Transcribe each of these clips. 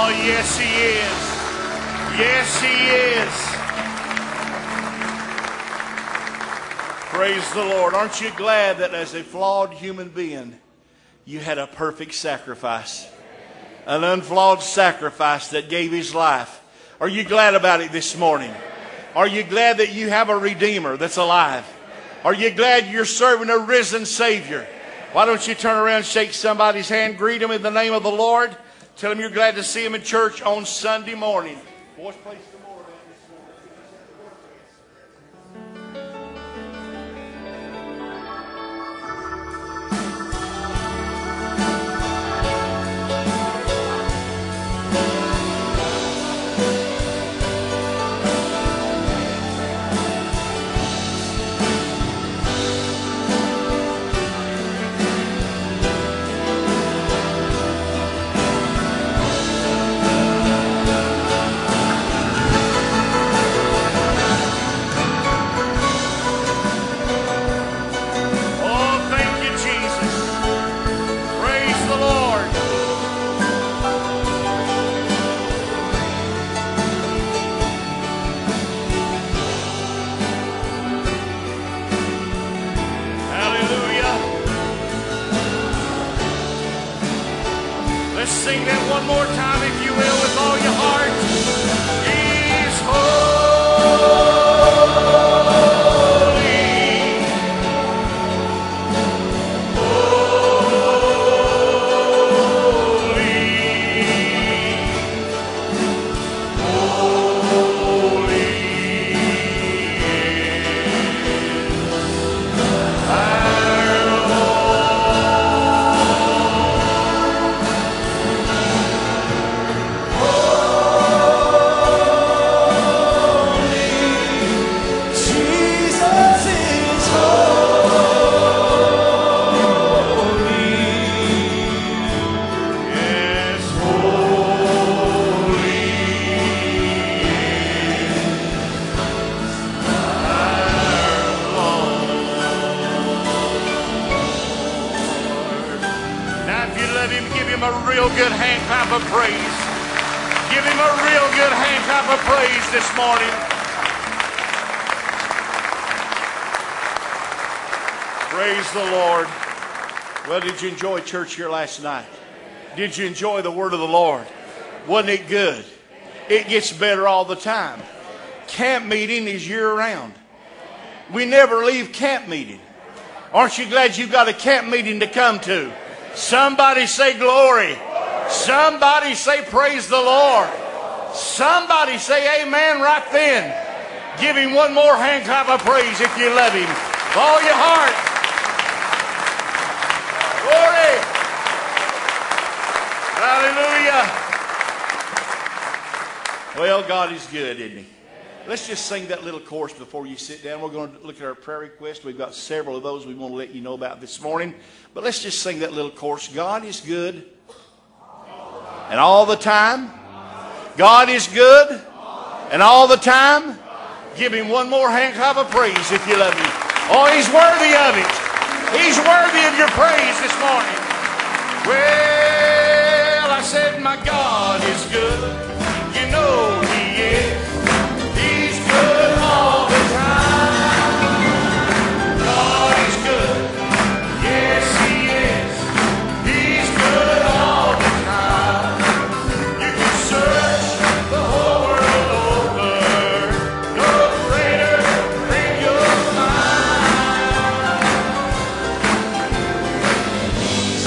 Yes, He is. Yes, He is. Praise the Lord. Aren't you glad that as a flawed human being, you had a perfect sacrifice? An unflawed sacrifice that gave His life. Are you glad about it this morning? Are you glad that you have a Redeemer that's alive? Are you glad you're serving a risen Savior? Why don't you turn around and shake somebody's hand, greet them in the name of the Lord. Tell them you're glad to see them in church on Sunday morning. Boys, play some more. Sing that one more time, if you will, with all your heart. He's good hand clap of praise. Give Him a real good hand clap of praise this morning. Praise the Lord. Well, did you enjoy church here last night? Did you enjoy the word of the Lord? Wasn't it good? It gets better all the time. Camp meeting is year-round. We never leave camp meeting. Aren't you glad you've got a camp meeting to come to? Somebody say glory. Somebody say praise the Lord. Somebody say amen right then. Give Him one more hand clap of praise if you love Him. With all your heart. Glory. Hallelujah. Well, God is good, isn't He? Let's just sing that little chorus before you sit down. We're going to look at our prayer requests. We've got several of those we want to let you know about this morning. But let's just sing that little chorus. God is good. And all the time. God is good. And all the time. Give Him one more hand clap of praise if you love Him. Oh, He's worthy of it. He's worthy of your praise this morning. Well, I said my God is good. You know He is. He's good all the time. God is good. Yes, He is. He's good all the time. You can search the whole world over. No greater than your mind.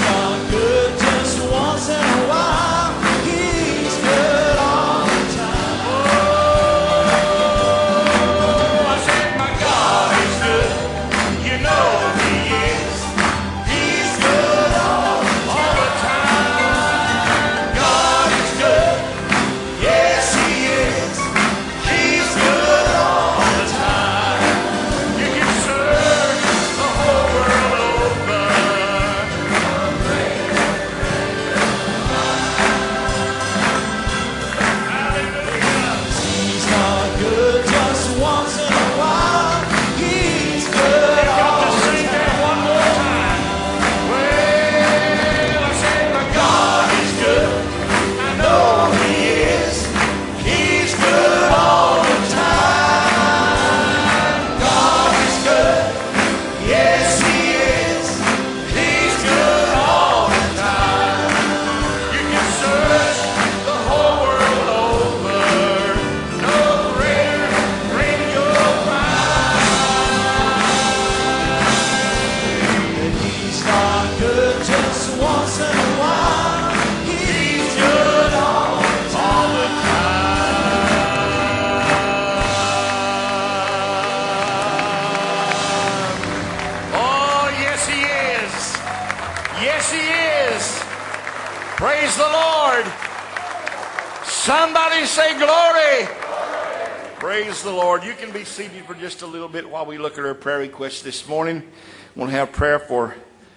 Praise the Lord. Somebody say glory. Praise the Lord. You can be seated for just a little bit while we look at our prayer requests this morning. We'll have prayer for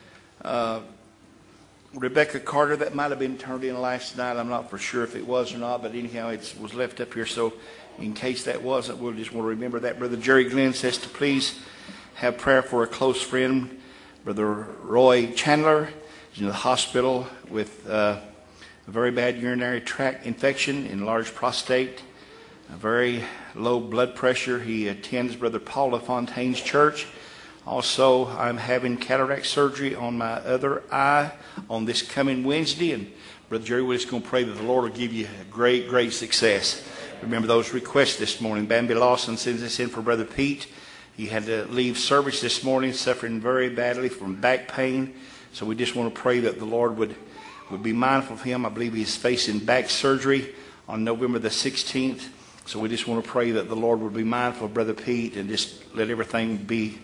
Rebecca Carter. That might have been turned in last night. I'm not for sure if it was or not, but anyhow, it was left up here. So in case that wasn't, we'll just want to remember that. Brother Jerry Glenn says to please have prayer for a close friend, Brother Roy Chandler. He's in the hospital with a very bad urinary tract infection, enlarged prostate, a very low blood pressure. He attends Brother Paul LaFontaine's church. Also, I'm having cataract surgery on my other eye on this coming Wednesday. And Brother Jerry, we're just going to pray that the Lord will give you great, great success. Remember those requests this morning. Bambi Lawson sends us in for Brother Pete. He had to leave service this morning, suffering very badly from back pain. So we just want to pray that the Lord would be mindful of him. I believe he's facing back surgery on November the 16th. So we just want to pray that the Lord would be mindful of Brother Pete and just let everything be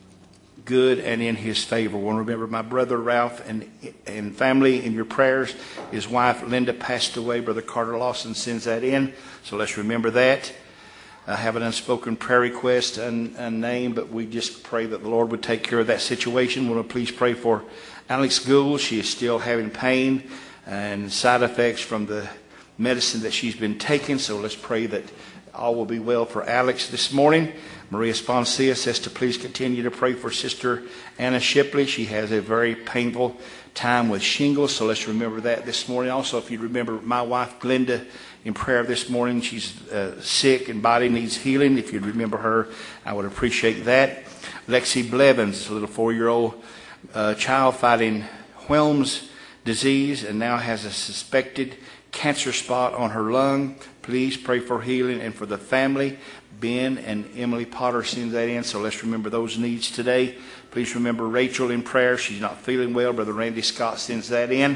good and in his favor. We want to remember my brother Ralph and family in your prayers. His wife Linda passed away. Brother Carter Lawson sends that in. So let's remember that. I have an unspoken prayer request, unnamed, but we just pray that the Lord would take care of that situation. We want to please pray for Alex Gould. She is still having pain and side effects from the medicine that she's been taking. So let's pray that all will be well for Alex this morning. Maria Sponcia says to please continue to pray for Sister Anna Shipley. She has a very painful time with shingles, so let's remember that this morning. Also, if you remember my wife Glenda in prayer this morning, she's sick and body needs healing. If you'd remember her, I would appreciate that. Lexi Blevins, a little 4-year-old child fighting Whelm's disease and now has a suspected cancer spot on her lung. Please pray for healing and for the family. Ben and Emily Potter sends that in, so let's remember those needs today. Please remember Rachel in prayer. She's not feeling well. Brother Randy Scott sends that in.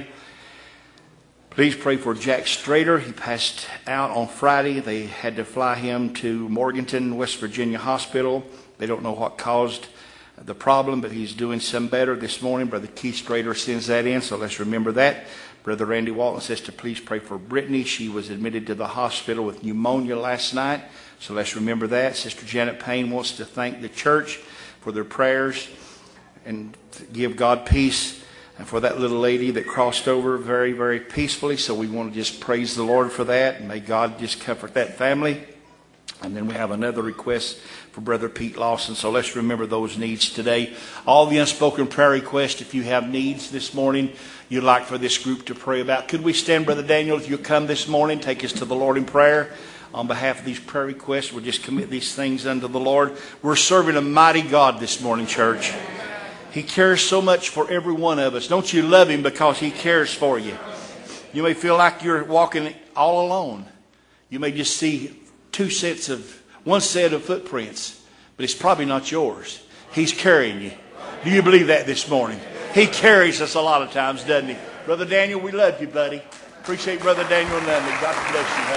Please pray for Jack Strader. He passed out on Friday. They had to fly him to Morganton, West Virginia Hospital. They don't know what caused the problem, but he's doing some better this morning. Brother Keith Strader sends that in, so let's remember that. Brother Randy Walton says to please pray for Brittany. She was admitted to the hospital with pneumonia last night, so let's remember that. Sister Janet Payne wants to thank the church for their prayers and give God peace and for that little lady that crossed over very, very peacefully. So we want to just praise the Lord for that, and may God just comfort that family. And then we have another request for Brother Pete Lawson. So let's remember those needs today. All the unspoken prayer requests, if you have needs this morning you'd like for this group to pray about. Could we stand, Brother Daniel, if you come this morning, take us to the Lord in prayer. On behalf of these prayer requests, we'll just commit these things unto the Lord. We're serving a mighty God this morning, church. He cares so much for every one of us. Don't you love him because he cares for you? You may feel like you're walking all alone. You may just see one set of footprints, but it's probably not yours. He's carrying you. Do you believe that this morning? He carries us a lot of times, doesn't he? Brother Daniel, we love you, buddy. Appreciate Brother Daniel Nunley. God bless you,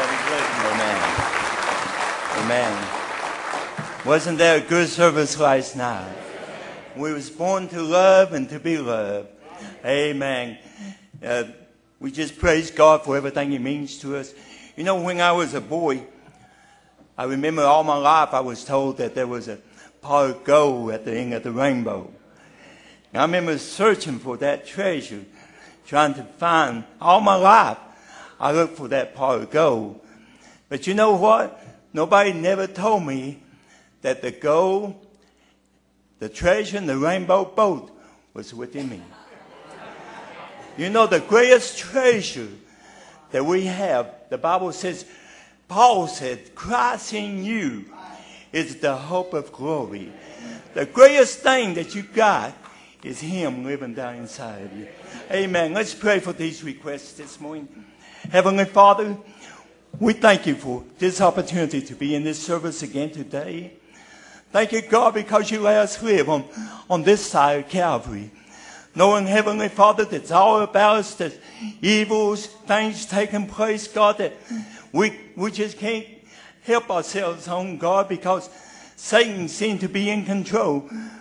honey. Amen. Amen. Wasn't there a good service last night? We was born to love and to be loved. Amen. We just praise God for everything he means to us. You know, when I was a boy, I remember all my life I was told that there was a pot of gold at the end of the rainbow. And I remember searching for that treasure, trying to find all my life. I looked for that pot of gold. But you know what? Nobody never told me that the gold, the treasure, and the rainbow both was within me. You know, the greatest treasure that we have, the Bible says, Paul said, Christ in you is the hope of glory. The greatest thing that you got is him living down inside of you. Amen. Let's pray for these requests this morning. Heavenly Father, we thank you for this opportunity to be in this service again today. Thank you, God, because you let us live on this side of Calvary. Knowing, Heavenly Father, that it's all about us, that evils, things taking place, God, that we just can't help ourselves on, God, because Satan seems to be in control.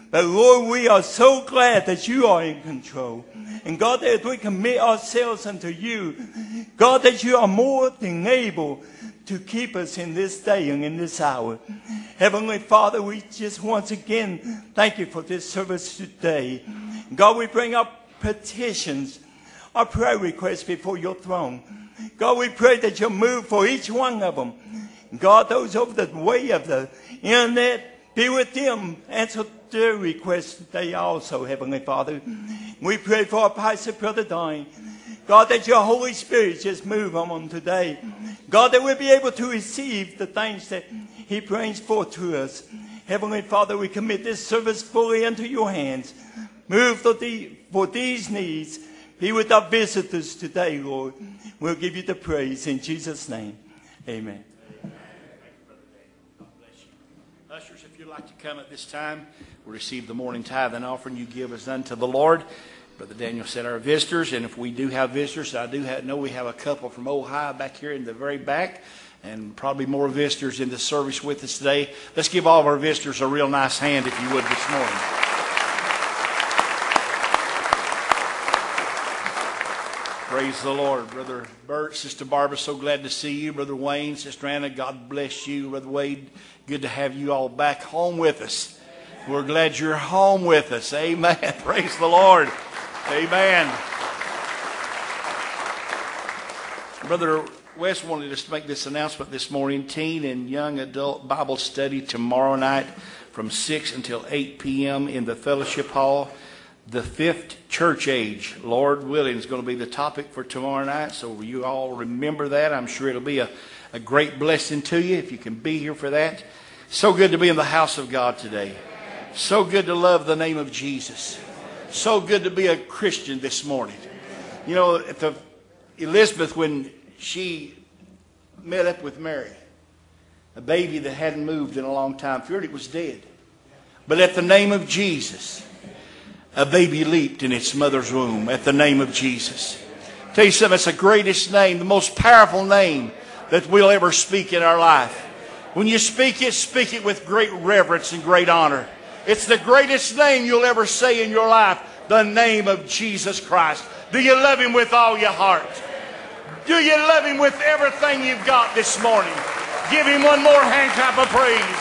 But Lord, we are so glad that you are in control. And God, that we commit ourselves unto you. God, that you are more than able to keep us in this day and in this hour. Heavenly Father, we just once again thank you for this service today. God, we bring up petitions, our prayer requests before your throne. God, we pray that you'll move for each one of them. God, those over the way of the internet, be with them, answer their requests today also, Heavenly Father. We pray for our pastor, Brother Don. God, that your Holy Spirit just move on them today. God, that we'll be able to receive the things that he brings forth to us. Heavenly Father, we commit this service fully into your hands. Move for these needs. Be with our visitors today, Lord. We'll give you the praise in Jesus' name. Amen. Ushers, if you'd like to come at this time, we'll receive the morning tithe and offering you give us unto the Lord. Brother Daniel said our visitors, and if we do have visitors, I do know we have a couple from Ohio back here in the very back, and probably more visitors in the service with us today. Let's give all of our visitors a real nice hand, if you would, this morning. Praise the Lord. Brother Bert, Sister Barbara, so glad to see you. Brother Wayne, Sister Anna, God bless you. Brother Wade, good to have you all back home with us. We're glad you're home with us. Amen. Praise the Lord. Amen. Brother West wanted us to make this announcement this morning. Teen and young adult Bible study tomorrow night from 6 until 8 p.m. in the fellowship hall. The fifth church age, Lord willing, is going to be the topic for tomorrow night. So you all remember that. I'm sure it'll be a great blessing to you if you can be here for that. So good to be in the house of God today. So good to love the name of Jesus. So good to be a Christian this morning. You know, Elizabeth, when she met up with Mary, a baby that hadn't moved in a long time, feared it was dead. But at the name of Jesus, a baby leaped in its mother's womb at the name of Jesus. I'll tell you something, it's the greatest name, the most powerful name that we'll ever speak in our life. When you speak it with great reverence and great honor. It's the greatest name you'll ever say in your life, the name of Jesus Christ. Do you love Him with all your heart? Do you love Him with everything you've got this morning? Give Him one more hand clap of praise.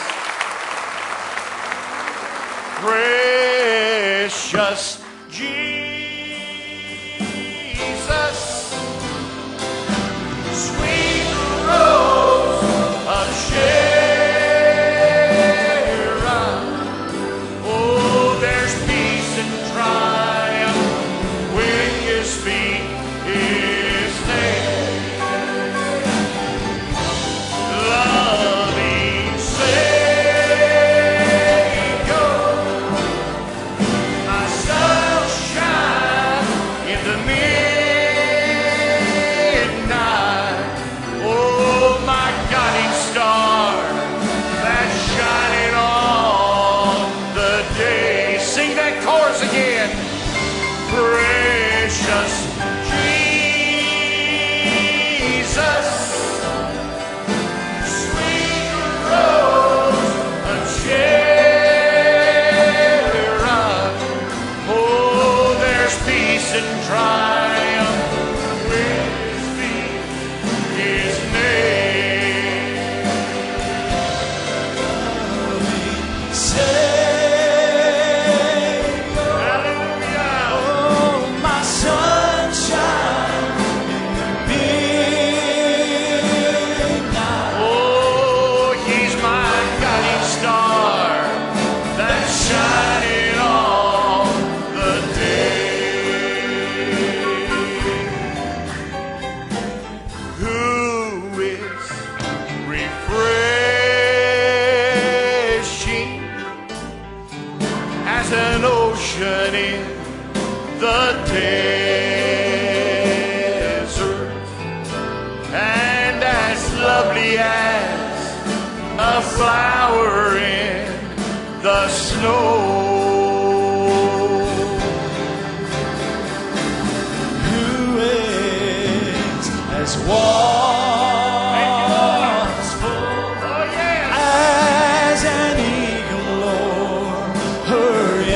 Precious Jesus, sweet rose of Sharon. Oh, there's peace and triumph when you speak His name. Loving Savior, my sunshine in the midnight. Oh, my guiding star that's shining on the day. Sing that chorus again. Precious Jesus, sweet rose of Sharon. Oh, there's peace and triumph when you speak His name. Hallelujah. Oh, my sunshine in the midnight. Oh, He's my guiding star that's shining on the day. Who is refreshing as an ocean in the desert, and as lovely as a flower in the snow. Who is as watchful Oh, yes. as an eagle o'er her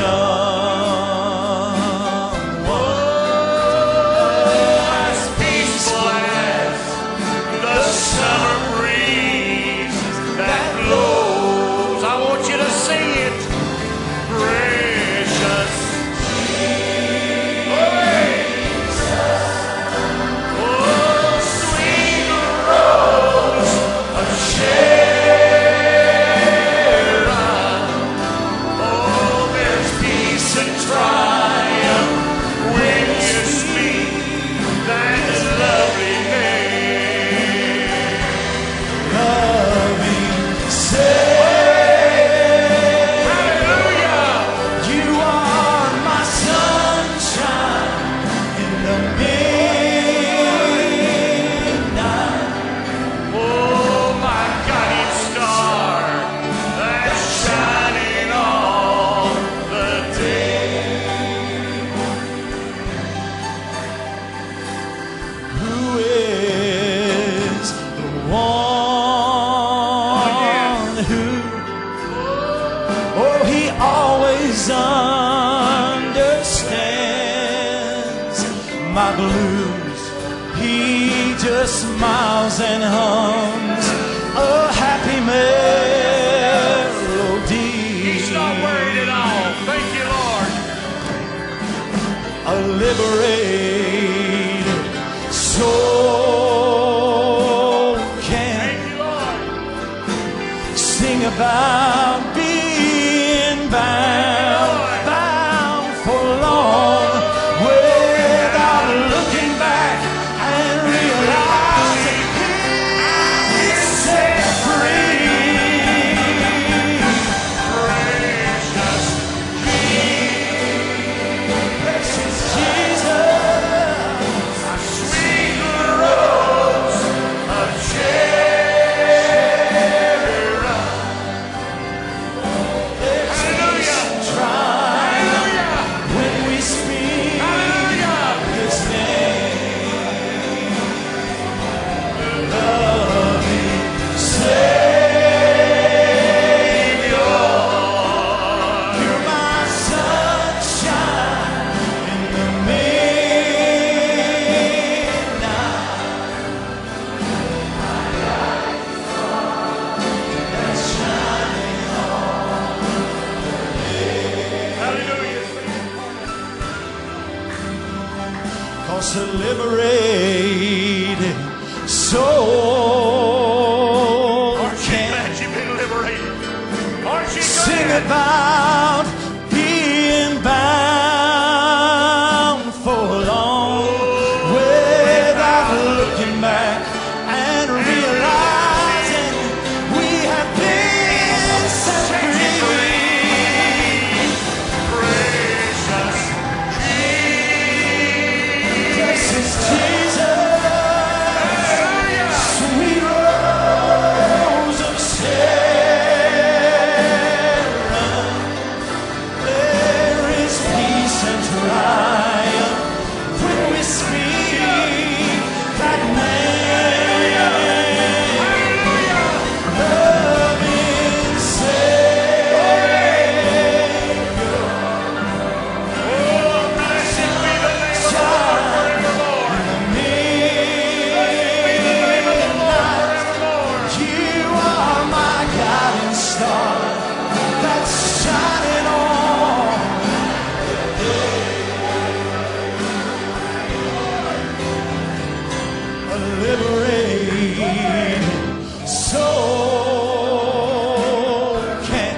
always understands my blues. He just smiles and hums a happy melody. He's not worried at all. Thank you, Lord. A liberated soul can Thank you, Lord. sing about being bound for long, without looking back and realizing he's set free. Precious Precious Jesus, sweet rose of Sharon. Hallelujah. triumph when we speak Hallelujah. His name. Loving Savior, you're my sunshine in the midnight. That's shining Hallelujah. 'cause a liberated soul Aren't you can glad you've been liberated? Aren't you sing glad? about being bound for long, without looking back and realizing we have been set free. Precious Precious Jesus, Hallelujah. sweet rose of Sharon, there is peace and triumph when we speak that name. Loving Savior, Oh, blessed be the name of the Lord forevermore. midnight, you are my guiding star that's shining on the day. A liberated soul can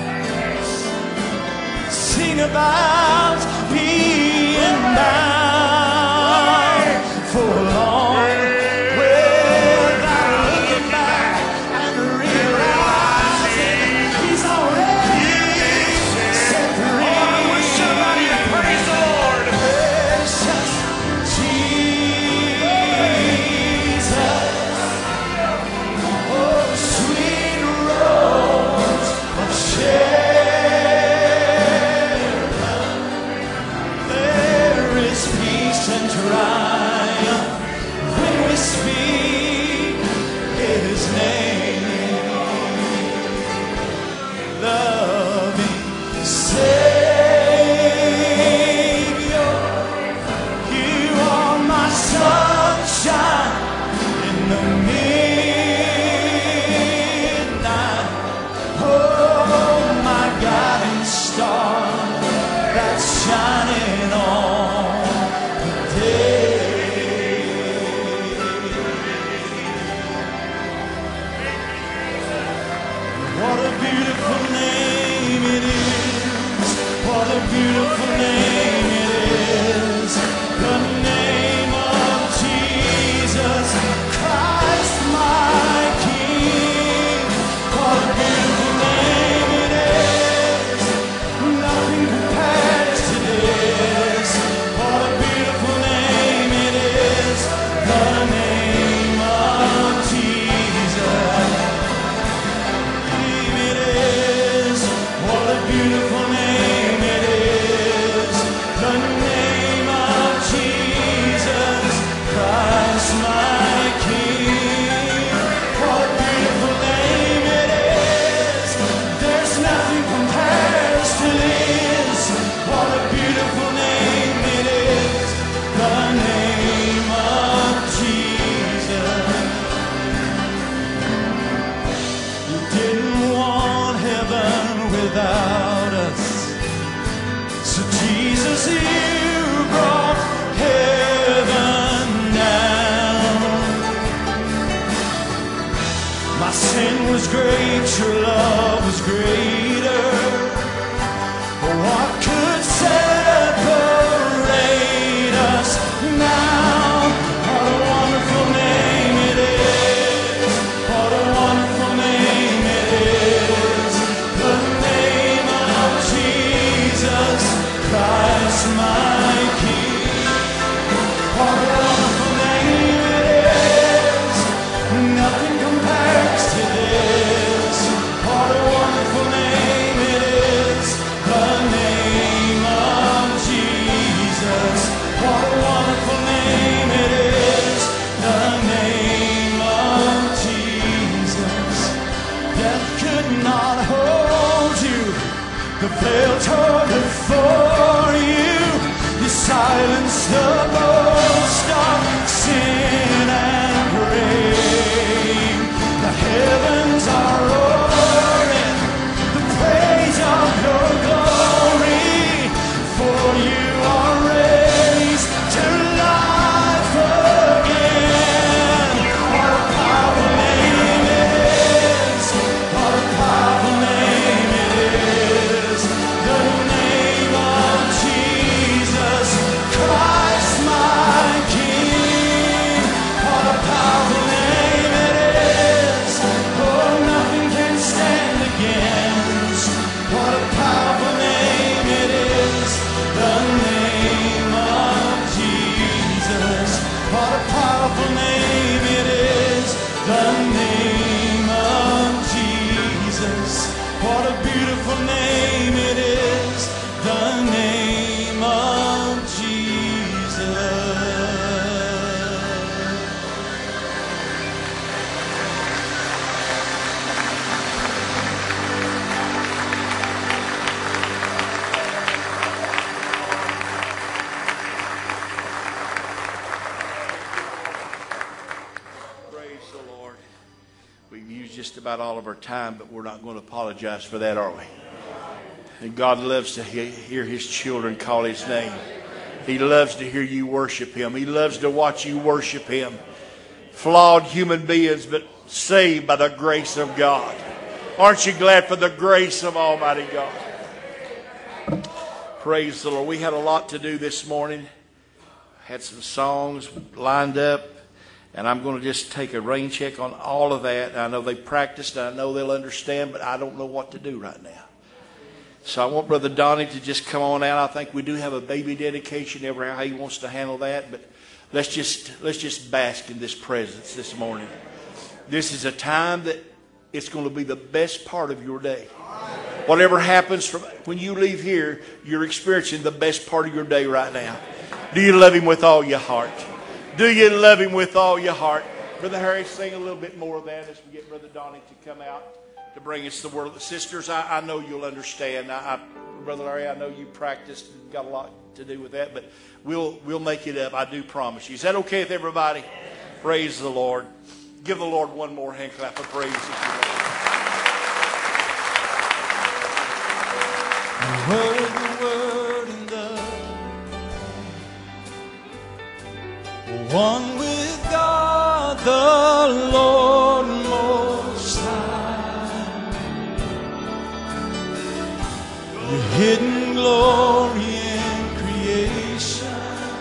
sing about being bound for long, without looking back and realizing he's already set free. Somebody to praise the Lord. Precious Jesus, oh was great, your love was greater. What could separate us now? What a wonderful name it is. What a wonderful name it is. The name of Jesus Christ, my King. What a wonderful name it is. Nothing compares to this. What a wonderful name it is. The name of Jesus. What a wonderful name it is. The name of Jesus. Death could not hold you. The veil tore before you. You silenced the boast of sin and grave. The heavens are roaring the praise of your glory. For you are raised to life again. What a powerful name it is. What a powerful name it is. The name of Jesus Christ, my King. What a powerful name it is. Oh, nothing can stand against. What a powerful name it is. The name of Jesus. What a powerful name it is. The name of Jesus. What a beautiful name it is. The name of Jesus. Praise the Lord. We've used just about all of our time, but we're not going to apologize for that, are we? And God loves to hear His children call His name. He loves to hear you worship Him. He loves to watch you worship Him. Flawed human beings, but saved by the grace of God. Aren't you glad for the grace of Almighty God? Praise the Lord. We had a lot to do this morning. Had some songs lined up. And I'm going to just take a rain check on all of that. I know they practiced, and I know they'll understand, but I don't know what to do right now. So I want Brother Donnie to just come on out. I think we do have a baby dedication, everywhere how he wants to handle that. But let's just bask in this presence this morning. This is a time that it's going to be the best part of your day. Whatever happens from when you leave here, you're experiencing the best part of your day right now. Do you love Him with all your heart? Do you love Him with all your heart? Brother Harry, sing a little bit more of that as we get Brother Donnie to come out to bring us the word. Sisters, I know you'll understand. Brother Larry, I know you practiced and got a lot to do with that, but we'll make it up. I do promise you. Is that okay with everybody? Praise the Lord. Give the Lord one more hand clap of praise. Word, the word, and the one with God, the Lord Most High. The hidden glory in creation,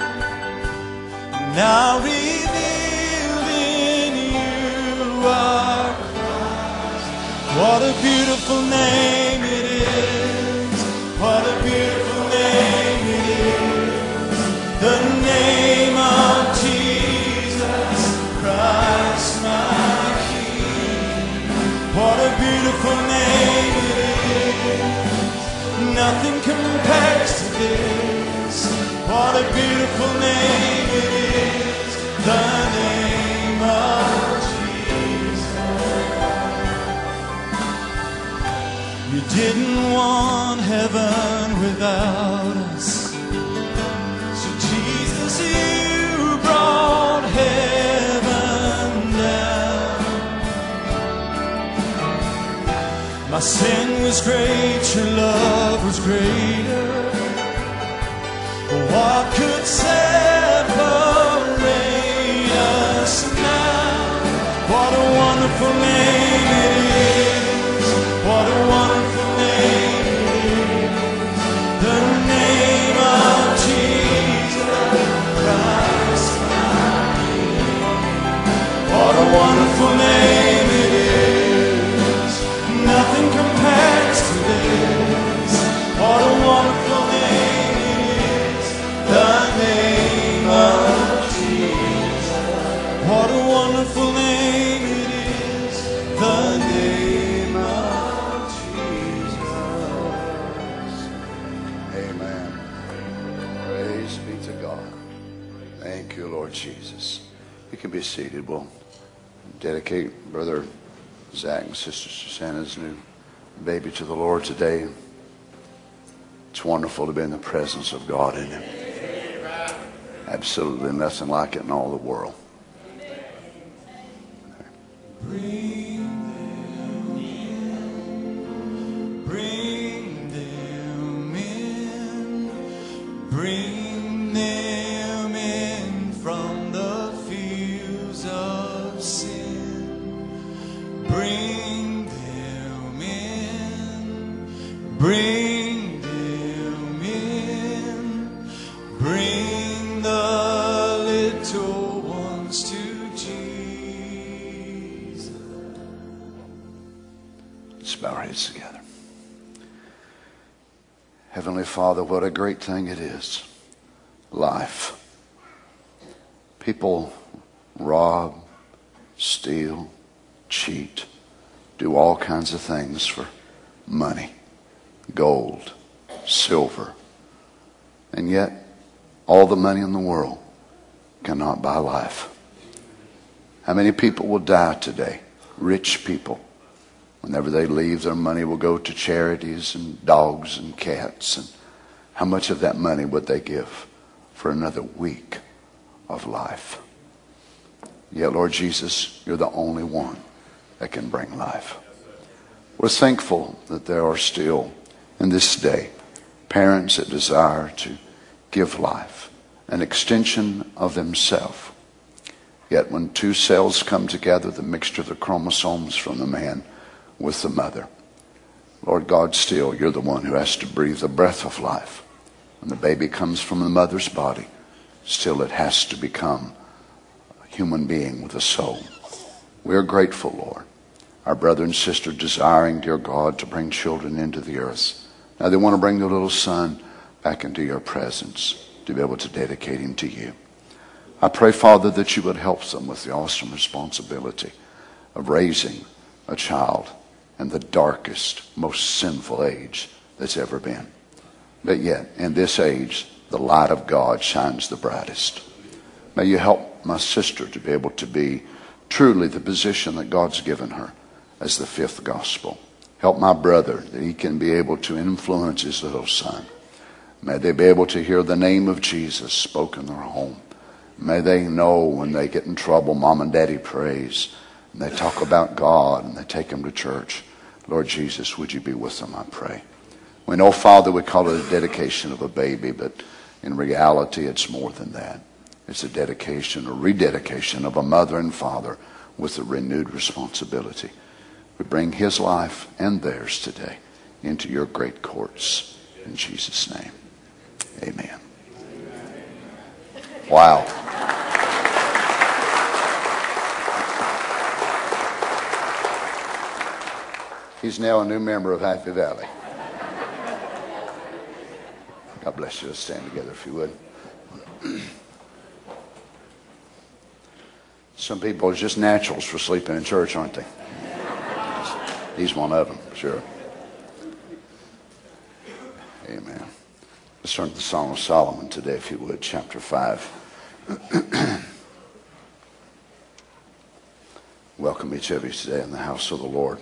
now revealed in you are Christ. What a beautiful name it is. What a beautiful name it is. The name of Jesus Christ, my King. What a beautiful name it is. Nothing compares to this. What a beautiful name it is. The name of Jesus. You didn't want heaven without us. So Jesus, you brought heaven down. My sin was great, your love was greater. What could separate us now? What a wonderful name it is. What a wonderful name it is, the name of Jesus. Amen. Praise be to God. Thank you, Lord Jesus. You can be seated. We'll dedicate Brother Zach and Sister Susanna's new baby to the Lord today. It's wonderful to be in the presence of God in Him. Absolutely nothing like it in all the world. Bring them in, bring them in, bring them in from the fields of sin. Bring them in, bring them in, bring the little ones to Jesus. Let's bow our heads together. Heavenly Father, what a great thing it is. Life. People rob, steal, cheat, do all kinds of things for money, gold, silver. And yet, all the money in the world cannot buy life. How many people will die today? Rich people. Whenever they leave, their money will go to charities and dogs and cats. And how much of that money would they give for another week of life? Yet, Lord Jesus, you're the only one that can bring life. We're thankful that there are still, in this day, parents that desire to give life, an extension of themselves. Yet when two cells come together, the mixture of the chromosomes from the man with the mother, Lord God, still you're the one who has to breathe the breath of life. When the baby comes from the mother's body, still it has to become a human being with a soul. We are grateful, Lord. Our brother and sister desiring, dear God, to bring children into the earth. Now they want to bring their little son back into your presence to be able to dedicate him to you. I pray, Father, that you would help them with the awesome responsibility of raising a child in the darkest, most sinful age that's ever been. But yet, in this age, the light of God shines the brightest. May you help my sister to be able to be truly the position that God's given her as the fifth gospel. Help my brother that he can be able to influence his little son. May they be able to hear the name of Jesus spoken in their home. May they know when they get in trouble, Mom and Daddy prays, and they talk about God, and they take them to church. Lord Jesus, would you be with them, I pray. We know, Father, we call it a dedication of a baby, but in reality, it's more than that. It's a dedication, a rededication of a mother and father with a renewed responsibility. We bring his life and theirs today into your great courts. In Jesus' name, amen. Wow. He's now a new member of Happy Valley. God bless you. Let's stand together if you would. Some people are just naturals for sleeping in church, aren't they? He's one of them, sure. Amen. Let's turn to the Song of Solomon today, if you would, chapter 5. Welcome each of you today in the house of the Lord.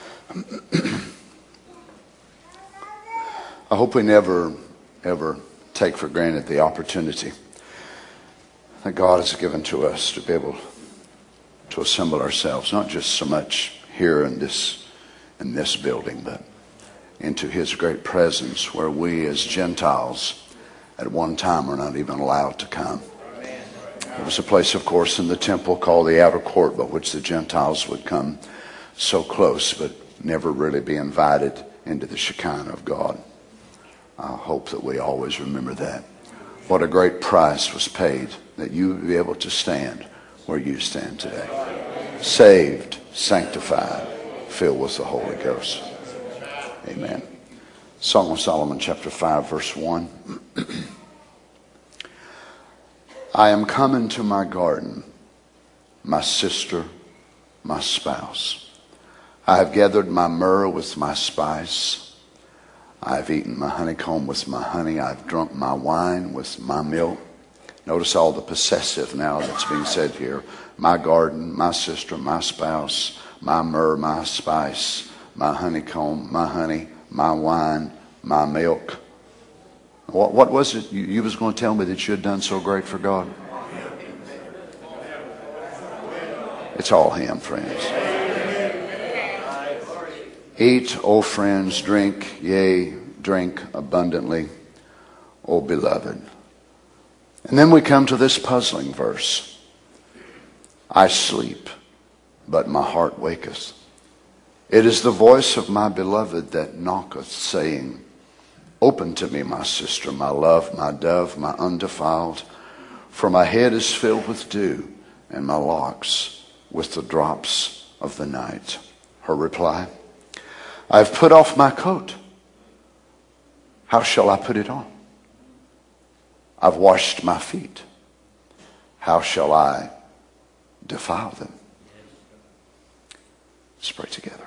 I hope we never, ever take for granted the opportunity that God has given to us to be able to assemble ourselves, not just so much here in this building, but into his great presence, where we as Gentiles at one time were not even allowed to come. There was a place, of course, in the temple called the outer court, by which the Gentiles would come so close, but never really be invited into the Shekinah of God. I hope that we always remember that. What a great price was paid that you would be able to stand where you stand today. Saved, sanctified, filled with the Holy Ghost. Amen. Song of Solomon, chapter 5, verse 1. I am come into my garden my sister, my spouse. I have gathered my myrrh with my spice. I have eaten my honeycomb with my honey. I have drunk my wine with my milk. Notice all the possessive now that's being said here. My garden, my sister, my spouse, my myrrh, my spice, my honeycomb, my honey, my wine, my milk. What was it you was going to tell me that you had done so great for God? It's all Him, friends. Eat, O friends, drink, yea, drink abundantly, O beloved. And then we come to this puzzling verse. I sleep, but my heart waketh. It is the voice of my beloved that knocketh, saying, Open to me, my sister, my love, my dove, my undefiled. For my head is filled with dew, and my locks with the drops of the night. Her reply, I have put off my coat. How shall I put it on? I've washed my feet. How shall I defile them? Let's pray together.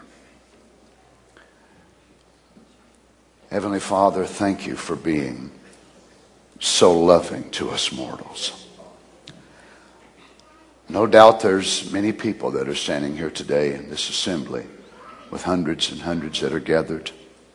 Heavenly Father, thank you for being so loving to us mortals. No doubt there's many people that are standing here today in this assembly with hundreds and hundreds that are gathered.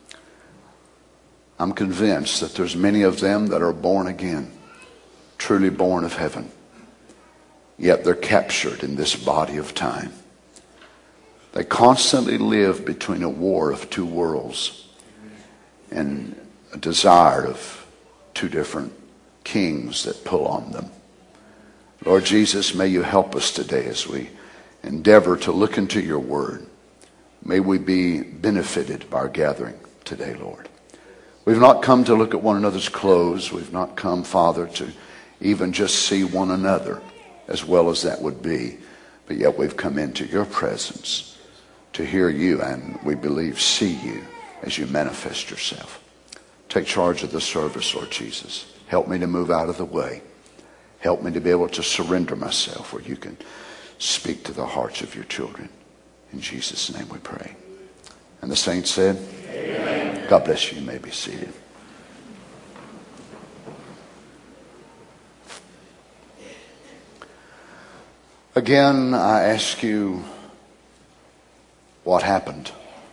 I'm convinced that there's many of them that are born again, truly born of heaven, yet they're captured in this body of time. They constantly live between a war of two worlds and a desire of two different kings that pull on them. Lord Jesus, may you help us today as we endeavor to look into your word. May we be benefited by our gathering today, Lord. We've not come to look at one another's clothes. We've not come, Father, to even just see one another, as well as that would be. But yet we've come into your presence to hear you and, we believe, see you as you manifest yourself. Take charge of the service, Lord Jesus. Help me to move out of the way. Help me to be able to surrender myself where you can speak to the hearts of your children. In Jesus' name we pray. And the saints said, Amen. God bless you. You may be seated. Again, I ask you, what happened?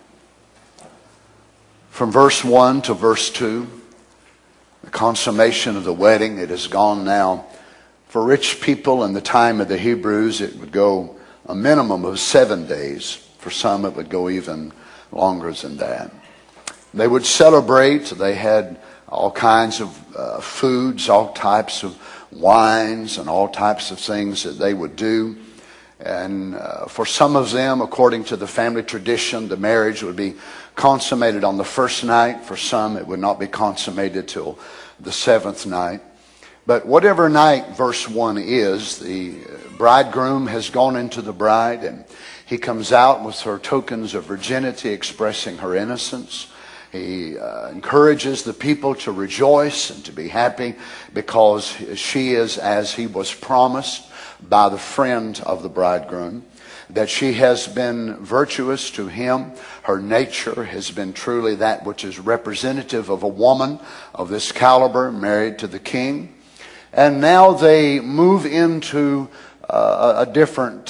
From verse 1 to verse 2, the consummation of the wedding, it has gone now. For rich people in the time of the Hebrews, it would go a minimum of 7 days. For some, it would go even longer than that. They would celebrate. They had all kinds of foods, all types of wines, and all types of things that they would do. And for some of them, according to the family tradition, the marriage would be consummated on the first night. For some, it would not be consummated till the seventh night. But whatever night verse 1 is, the bridegroom has gone into the bride, and he comes out with her tokens of virginity, expressing her innocence. He encourages the people to rejoice and to be happy because she is as he was promised by the friend of the bridegroom, that she has been virtuous to him. Her nature has been truly that which is representative of a woman of this caliber married to the king. And now they move into a different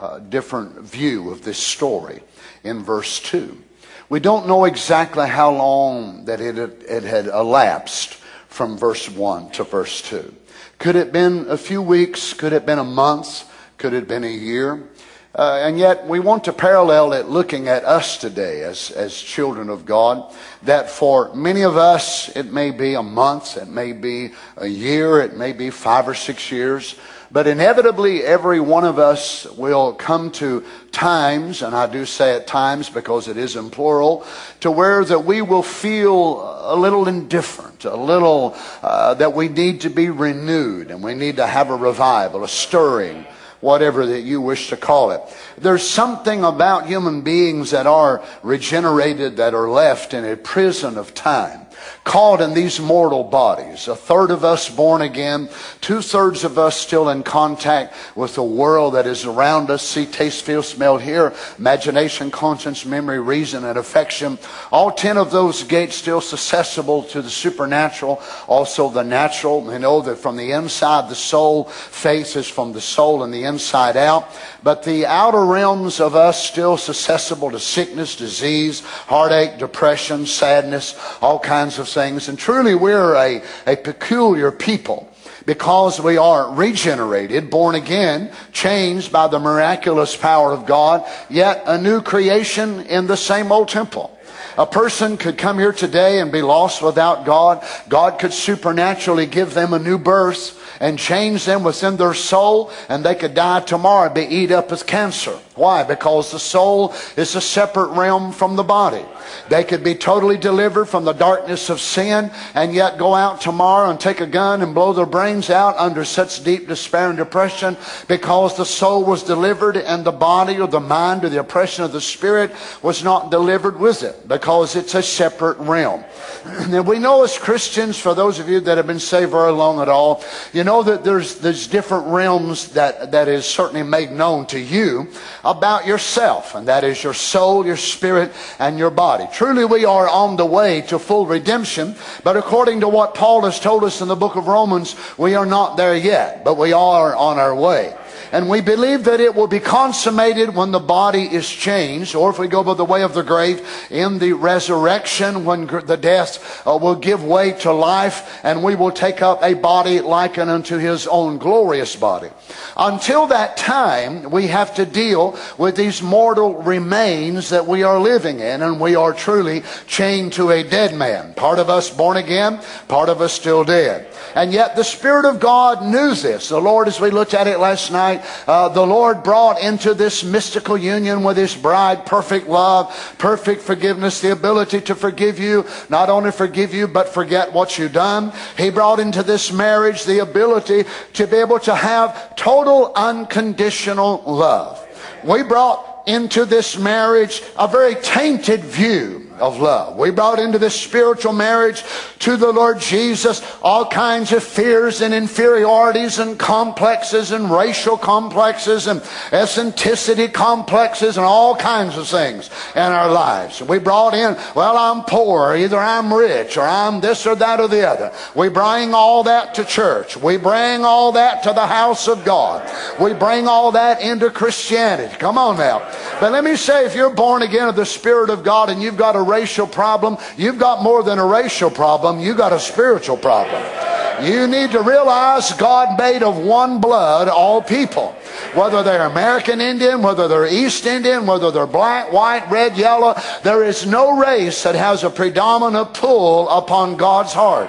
view of this story in verse 2. We don't know exactly how long that it had elapsed from verse 1 to verse 2. Could it have been a few weeks? Could it have been a month? Could it have been a year? And yet we want to parallel it looking at us today as children of God, that for many of us it may be a month, it may be a year, it may be 5 or 6 years, but inevitably every one of us will come to times, and I do say at times because it is in plural, to where that we will feel a little indifferent, a little that we need to be renewed, and we need to have a revival, a stirring, whatever that you wish to call it. There's something about human beings that are regenerated, that are left in a prison of time, caught in these mortal bodies. A third of us born again, 2/3 of us still in contact with the world that is around us. See, taste, feel, smell, hear, imagination, conscience, memory, reason, and affection. All 10 of those gates still susceptible to the supernatural, also the natural. We know that from the inside, the soul, faith is from the soul and the inside out. But the outer realms of us still susceptible to sickness, disease, heartache, depression, sadness, all kinds of things. And truly we're a peculiar people, because we are regenerated, born again, changed by the miraculous power of God, yet a new creation in the same old temple. A person could come here today and be lost without God. God could supernaturally give them a new birth and change them within their soul, and they could die tomorrow and be eaten up with cancer. Why? Because the soul is a separate realm from the body. They could be totally delivered from the darkness of sin and yet go out tomorrow and take a gun and blow their brains out under such deep despair and depression, because the soul was delivered and the body or the mind or the oppression of the spirit was not delivered with it, because it's a separate realm. And we know as Christians, for those of you that have been saved very long at all, you know that there's different realms that is certainly made known to you about yourself, and that is your soul, your spirit, and your body. Truly we are on the way to full redemption, but according to what Paul has told us in the book of Romans, we are not there yet, but we are on our way. And we believe that it will be consummated when the body is changed, or if we go by the way of the grave, in the resurrection, when the death will give way to life, and we will take up a body likened unto His own glorious body. Until that time, we have to deal with these mortal remains that we are living in, and we are truly chained to a dead man. Part of us born again, part of us still dead. And yet the Spirit of God knew this. The Lord, as we looked at it last night, the Lord brought into this mystical union with His bride perfect love, perfect forgiveness, the ability to forgive you, not only forgive you, but forget what you've done. He brought into this marriage the ability to be able to have total unconditional love. We brought into this marriage a very tainted view of love. We brought into this spiritual marriage to the Lord Jesus all kinds of fears and inferiorities and complexes and racial complexes and eccentricity complexes and all kinds of things in our lives. We brought in, well, I'm poor, either I'm rich, or I'm this or that or the other. We bring all that to church. We bring all that to the house of God. We bring all that into Christianity. Come on now. But let me say, if you're born again of the Spirit of God and you've got a racial problem, you've got more than a racial problem, you've got a spiritual problem. You need to realize God made of one blood all people. Whether they're American Indian, whether they're East Indian, whether they're black, white, red, yellow, there is no race that has a predominant pull upon God's heart.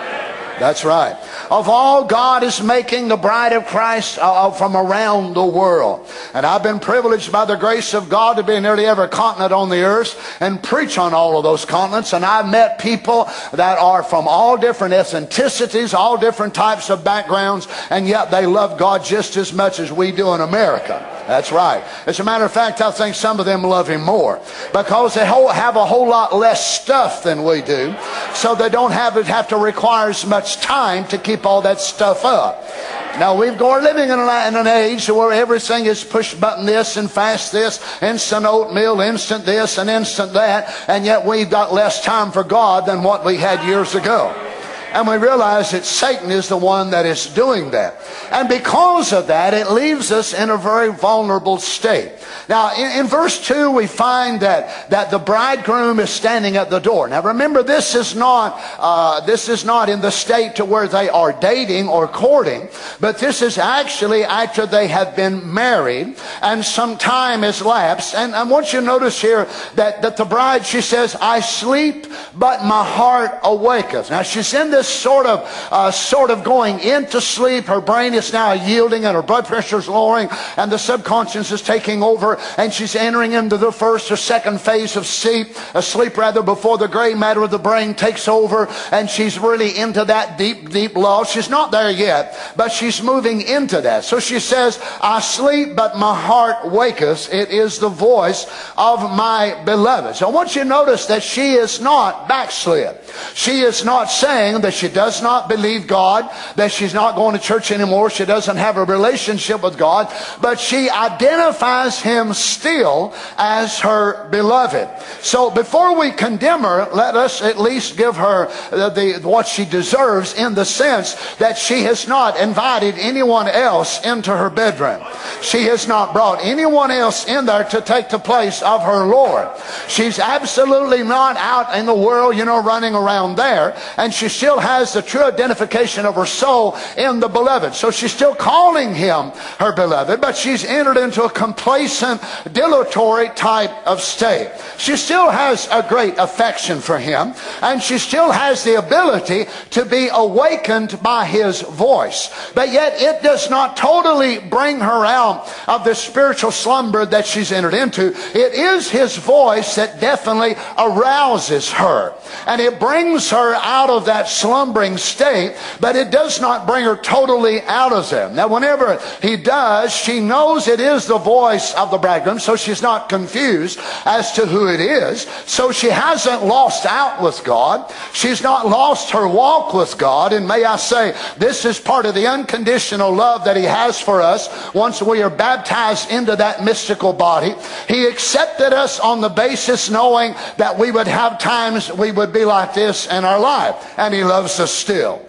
That's right. Of all, God is making the bride of Christ from around the world. And I've been privileged by the grace of God to be in nearly every continent on the earth and preach on all of those continents. And I've met people that are from all different ethnicities, all different types of backgrounds, and yet they love God just as much as we do in America. That's right. As a matter of fact, I think some of them love Him more because they have a whole lot less stuff than we do, so they don't have to require as much time to keep all that stuff up. Now we're living in an age where everything is push button this and fast this, instant oatmeal, instant this and instant that, and yet we've got less time for God than what we had years ago. And we realize that Satan is the one that is doing that. And because of that, it leaves us in a very vulnerable state. Now, in verse 2, we find that the bridegroom is standing at the door. Now, remember, this is not in the state to where they are dating or courting, but this is actually after they have been married and some time has lapsed. And I want you to notice here that the bride, she says, I sleep, but my heart awaketh. Now, she's in this just sort of going into sleep. Her brain is now yielding and her blood pressure is lowering and the subconscious is taking over, and she's entering into the first or second phase of sleep before the gray matter of the brain takes over, and she's really into that deep lull. She's not there yet, but she's moving into that. So she says, I sleep, but my heart waketh. It is the voice of my beloved. So I want you to notice that she is not backslid. She is not saying that she does not believe God, that she's not going to church anymore, she doesn't have a relationship with God, but she identifies him still as her beloved. So before we condemn her, let us at least give her what she deserves, in the sense that she has not invited anyone else into her bedroom. She has not brought anyone else in there to take the place of her Lord. She's absolutely not out in the world, running around there. And she still has the true identification of her soul in the beloved. So she's still calling him her beloved, but she's entered into a complacent, dilatory type of state. She still has a great affection for him, and she still has the ability to be awakened by his voice. But yet it does not totally bring her out of the spiritual slumber that she's entered into. It is his voice that definitely arouses her, and it brings her out of that slumbering state, but it does not bring her totally out of them. Now whenever he does, she knows it is the voice of the bridegroom, so she's not confused as to who it is. So she hasn't lost out with God. She's not lost her walk with God. And may I say, this is part of the unconditional love that he has for us. Once we are baptized into that mystical body, he accepted us on the basis knowing that we would have times we would be like this in our life, and he loves us still.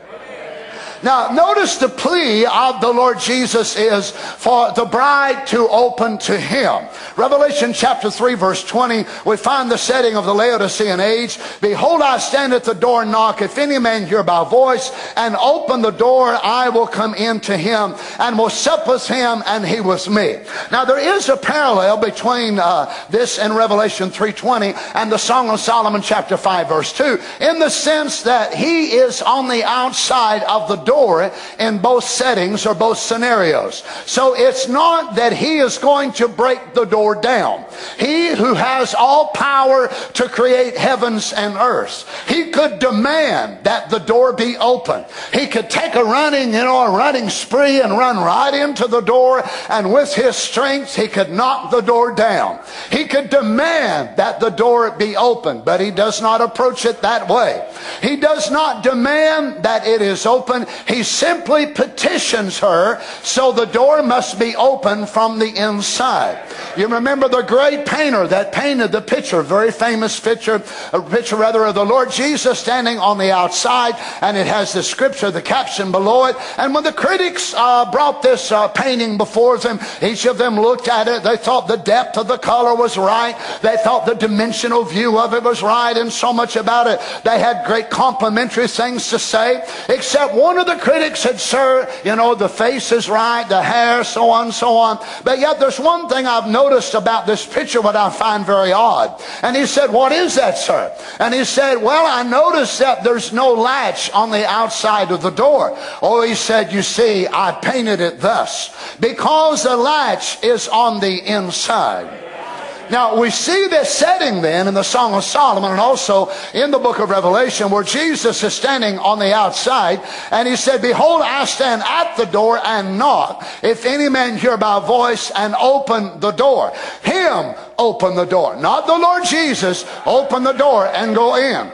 Now, notice the plea of the Lord Jesus is for the bride to open to him. Revelation chapter 3 verse 20, we find the setting of the Laodicean age. Behold, I stand at the door and knock. If any man hear my voice and open the door, I will come in to him and will sup with him and he with me. Now, there is a parallel between this in Revelation 3:20 and the Song of Solomon chapter 5 verse 2, in the sense that he is on the outside of the door in both settings or both scenarios. So it's not that he is going to break the door down. He who has all power to create heavens and earth, he could demand that the door be open. He could take a running spree and run right into the door, and with his strength he could knock the door down. He could demand that the door be open, but he does not approach it that way. He does not demand that it is open. He simply petitions her, so the door must be open from the inside. You remember the great painter that painted the picture, very famous picture of the Lord Jesus standing on the outside, and it has the scripture, the caption below it. And when the critics brought this painting before them, each of them looked at it. They thought the depth of the color was right. They thought the dimensional view of it was right, and so much about it. They had great complimentary things to say, except one of the critics said, sir, the face is right, the hair, so on and so on. But yet there's one thing I've noticed about this picture what I find very odd. And he said, what is that, sir? And he said, well, I noticed that there's no latch on the outside of the door. Oh, he said, you see, I painted it thus, because the latch is on the inside. Now, we see this setting then in the Song of Solomon and also in the book of Revelation, where Jesus is standing on the outside, and he said, behold, I stand at the door and knock. If any man hear my voice and open the door. Him open the door. Not the Lord Jesus. Open the door and go in.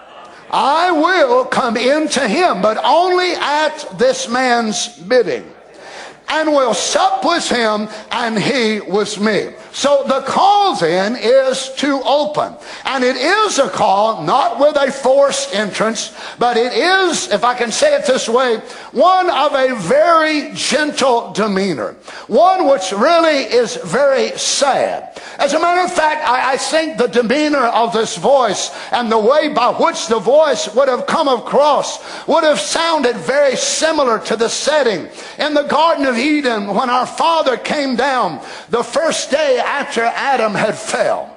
I will come into him, but only at this man's bidding, and will sup with him and he with me. So the call then is to open. And it is a call not with a forced entrance, but it is, if I can say it this way, one of a very gentle demeanor. One which really is very sad. As a matter of fact, I think the demeanor of this voice and the way by which the voice would have come across would have sounded very similar to the setting in the Garden of Eden when our Father came down the first day after Adam had fell.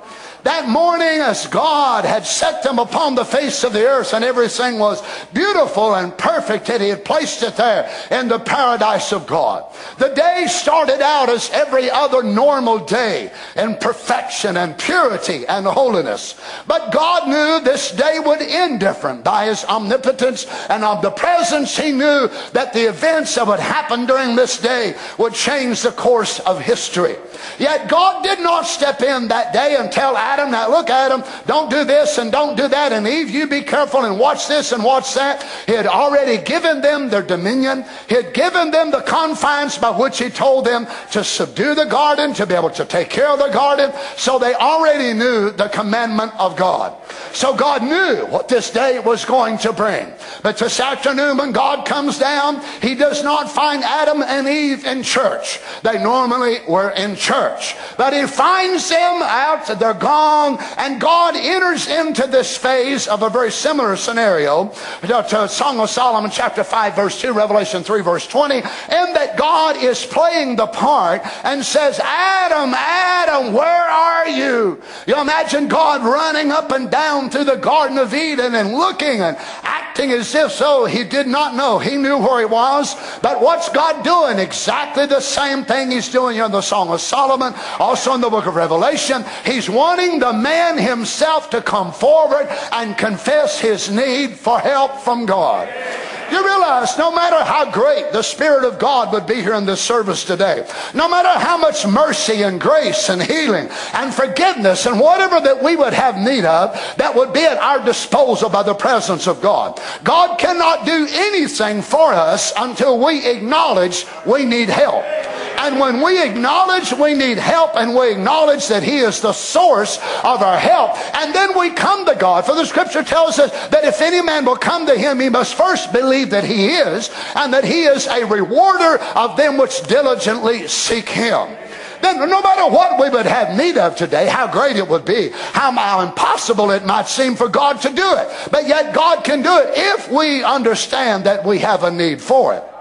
That morning, as God had set them upon the face of the earth, and everything was beautiful and perfect, and He had placed it there in the paradise of God. The day started out as every other normal day in perfection and purity and holiness. But God knew this day would end different. By His omnipotence and omnipresence, He knew that the events that would happen during this day would change the course of history. Yet God did not step in that day and tell Adam, now look, Adam, don't do this and don't do that, and Eve, you be careful and watch this and watch that. He had already given them their dominion. He had given them the confines by which He told them to subdue the garden, to be able to take care of the garden. So they already knew the commandment of God. So God knew what this day was going to bring. But this afternoon when God comes down, He does not find Adam and Eve in church. They normally were in church. But He finds them out, they're gone, and God enters into this phase of a very similar scenario to Song of Solomon chapter 5 verse 2, Revelation 3 verse 20, in that God is playing the part and says, Adam, Adam, where are you? You imagine God running up and down through the Garden of Eden and looking and acting as if so He did not know. He knew where He was. But what's God doing? Exactly the same thing He's doing here in the Song of Solomon, also in the book of Revelation. He's wanting the man himself to come forward and confess his need for help from God. You realize no matter how great the Spirit of God would be here in this service today, no matter how much mercy and grace and healing and forgiveness and whatever that we would have need of, that would be at our disposal by the presence of God. God cannot do anything for us until we acknowledge we need help. And when we acknowledge we need help, and we acknowledge that He is the source of our help, and then we come to God. For the Scripture tells us that if any man will come to Him, he must first believe that He is, and that He is a rewarder of them which diligently seek Him. Then no matter what we would have need of today, how great it would be, how impossible it might seem for God to do it. But yet God can do it if we understand that we have a need for it.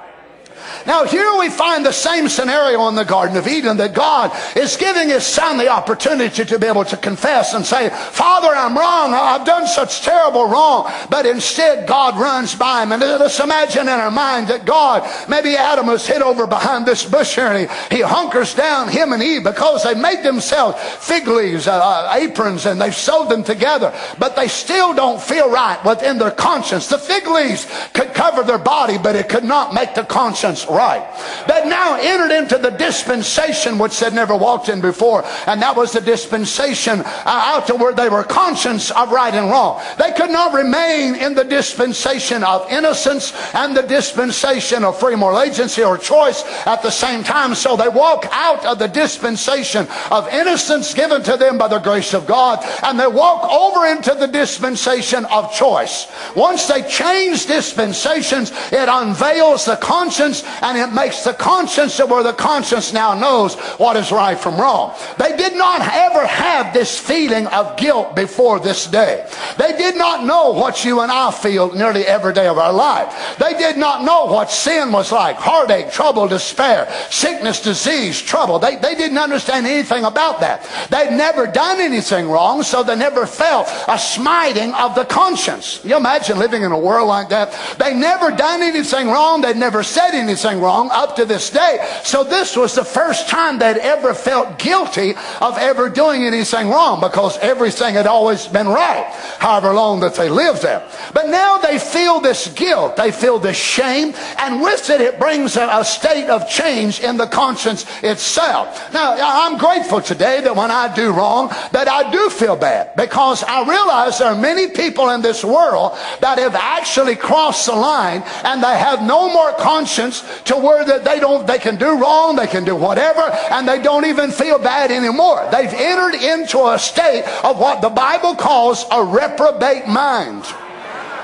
Now here we find the same scenario in the Garden of Eden, that God is giving His Son the opportunity to be able to confess and say, Father, I'm wrong. I've done such terrible wrong. But instead God runs by him. And let's imagine in our mind that God, maybe Adam was hid over behind this bush here, and he hunkers down, him and Eve, because they made themselves fig leaves, aprons, and they've sewed them together. But they still don't feel right within their conscience. The fig leaves could cover their body, but it could not make the conscience right. They now entered into the dispensation which they'd never walked in before, and that was the dispensation out to where they were conscious of right and wrong. They could not remain in the dispensation of innocence and the dispensation of free moral agency or choice at the same time. So they walk out of the dispensation of innocence given to them by the grace of God, and they walk over into the dispensation of choice. Once they change dispensations, it unveils the conscience, and it makes the conscience to where the conscience now knows what is right from wrong. They did not ever have this feeling of guilt before this day. They did not know what you and I feel nearly every day of our life. They did not know what sin was like. Heartache, trouble, despair, sickness, disease, trouble. They didn't understand anything about that. They'd never done anything wrong, so they never felt a smiting of the conscience. You imagine living in a world like that? They never done anything wrong. They'd never said anything wrong up to this day. So this was the first time they'd ever felt guilty of ever doing anything wrong, because everything had always been right, however long that they lived there. But now they feel this guilt. They feel this shame, and with it, it brings a state of change in the conscience itself. Now, I'm grateful today that when I do wrong, that I do feel bad, because I realize there are many people in this world that have actually crossed the line, and they have no more conscience to where that they can do wrong, they can do whatever, and they don't even feel bad anymore. They've entered into a state of what the Bible calls a reprobate mind.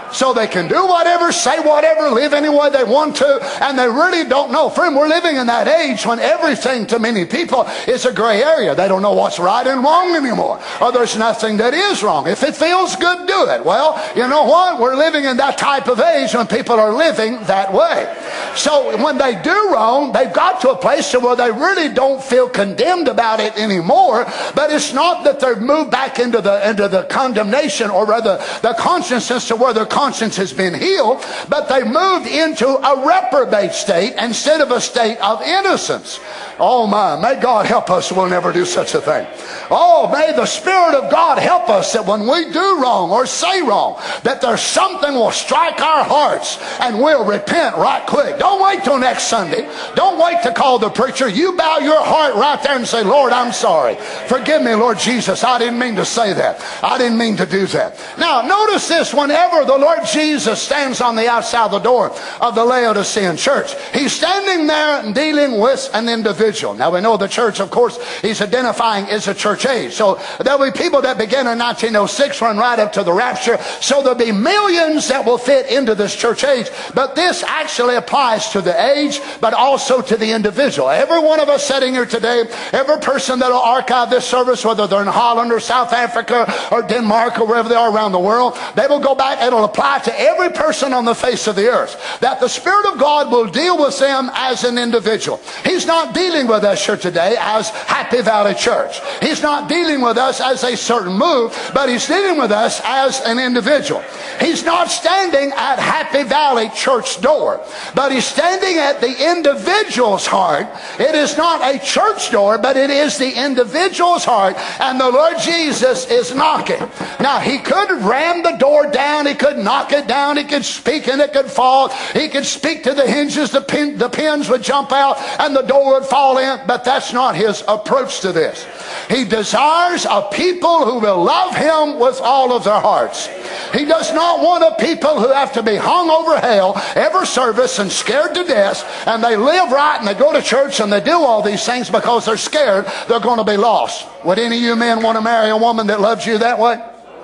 So they can do whatever, say whatever, live any way they want to, and they really don't know. Friend, we're living in that age when everything to many people is a gray area. They don't know what's right and wrong anymore. Or there's nothing that is wrong. If it feels good, do it. Well, you know what? We're living in that type of age when people are living that way. So when they do wrong, they've got to a place where they really don't feel condemned about it anymore. But it's not that they're moved back into the condemnation, or rather the consciousness to where their conscience has been healed, but they moved into a reprobate state instead of a state of innocence. Oh my, may God help us, we'll never do such a thing. Oh, may the Spirit of God help us that when we do wrong or say wrong, that there's something will strike our hearts and we'll repent right quick. Don't wait till next Sunday. Don't wait to call the preacher. You bow your heart right there and say, Lord, I'm sorry. Forgive me, Lord Jesus. I didn't mean to say that. I didn't mean to do that. Now, notice this. Whenever the Lord Jesus stands on the outside of the door of the Laodicean church, he's standing there and dealing with an individual. Now, we know the church, of course, he's identifying as a church age. So there'll be people that begin in 1906, run right up to the rapture. So there'll be millions that will fit into this church age. But this actually applies to the age, but also to the individual. Every one of us sitting here today, every person that will archive this service, whether they're in Holland or South Africa or Denmark or wherever they are around the world, they will go back. It'll apply to every person on the face of the earth, that the Spirit of God will deal with them as an individual. He's not dealing with us here today as Happy Valley Church. He's not dealing with us as a certain move, but he's dealing with us as an individual. He's not standing at Happy Valley Church door, but he's standing at the individual's heart. It is not a church door, but it is the individual's heart, and the Lord Jesus is knocking. Now, he could ram the door down, he could knock it down, he could speak and it could fall, he could speak to the hinges, the pins would jump out and the door would fall in, but that's not his approach to this. He desires a people who will love him with all of their hearts. He does not want a people who have to be hung over hell every service and scared to death, and they live right and they go to church and they do all these things because they're scared they're going to be lost. Would any of you men want to marry a woman that loves you that way?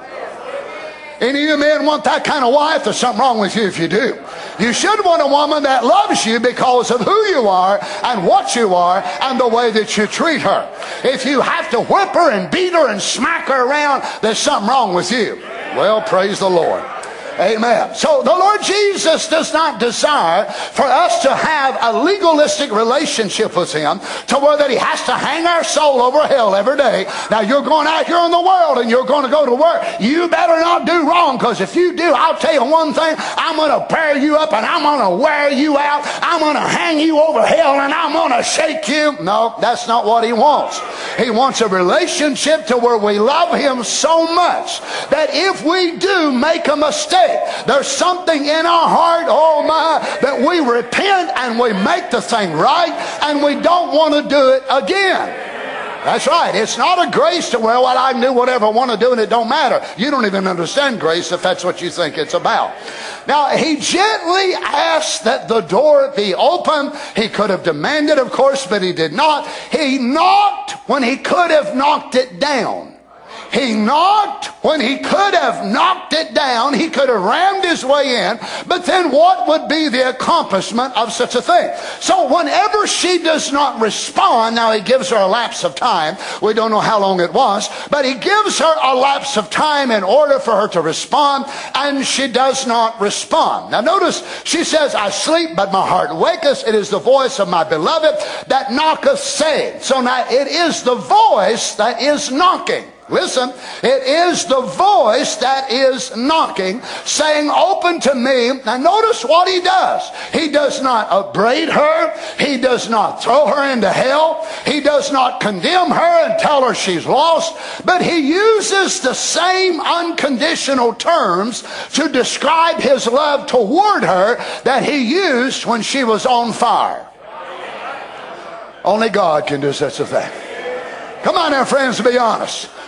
Any of you men want that kind of wife? There's something wrong with you if you do. You should want a woman that loves you because of who you are and what you are and the way that you treat her. If you have to whip her and beat her and smack her around, there's something wrong with you. Well, praise the Lord. Amen. So the Lord Jesus does not desire for us to have a legalistic relationship with him to where that he has to hang our soul over hell every day. Now, you're going out here in the world and you're going to go to work. You better not do wrong, because if you do, I'll tell you one thing, I'm going to bear you up and I'm going to wear you out. I'm going to hang you over hell and I'm going to shake you. No, that's not what he wants. He wants a relationship to where we love him so much that if we do make a mistake, there's something in our heart, oh my, that we repent and we make the thing right and we don't want to do it again. That's right. It's not a grace to where, well, I can do whatever I want to do and it don't matter. You don't even understand grace if that's what you think it's about. Now, he gently asked that the door be open. He could have demanded, of course, but he did not. He knocked when he could have knocked it down. He knocked when he could have knocked it down. He could have rammed his way in. But then what would be the accomplishment of such a thing? So whenever she does not respond, now he gives her a lapse of time. We don't know how long it was, but he gives her a lapse of time in order for her to respond, and she does not respond. Now notice, she says, I sleep, but my heart waketh. It is the voice of my beloved that knocketh, saying. So now it is the voice that is knocking. Listen, it is the voice that is knocking, saying, open to me. Now notice what he does. He does not upbraid her. He does not throw her into hell. He does not condemn her and tell her she's lost. But he uses the same unconditional terms to describe his love toward her that he used when she was on fire. Only God can do such a thing. Come on now, friends, to be honest.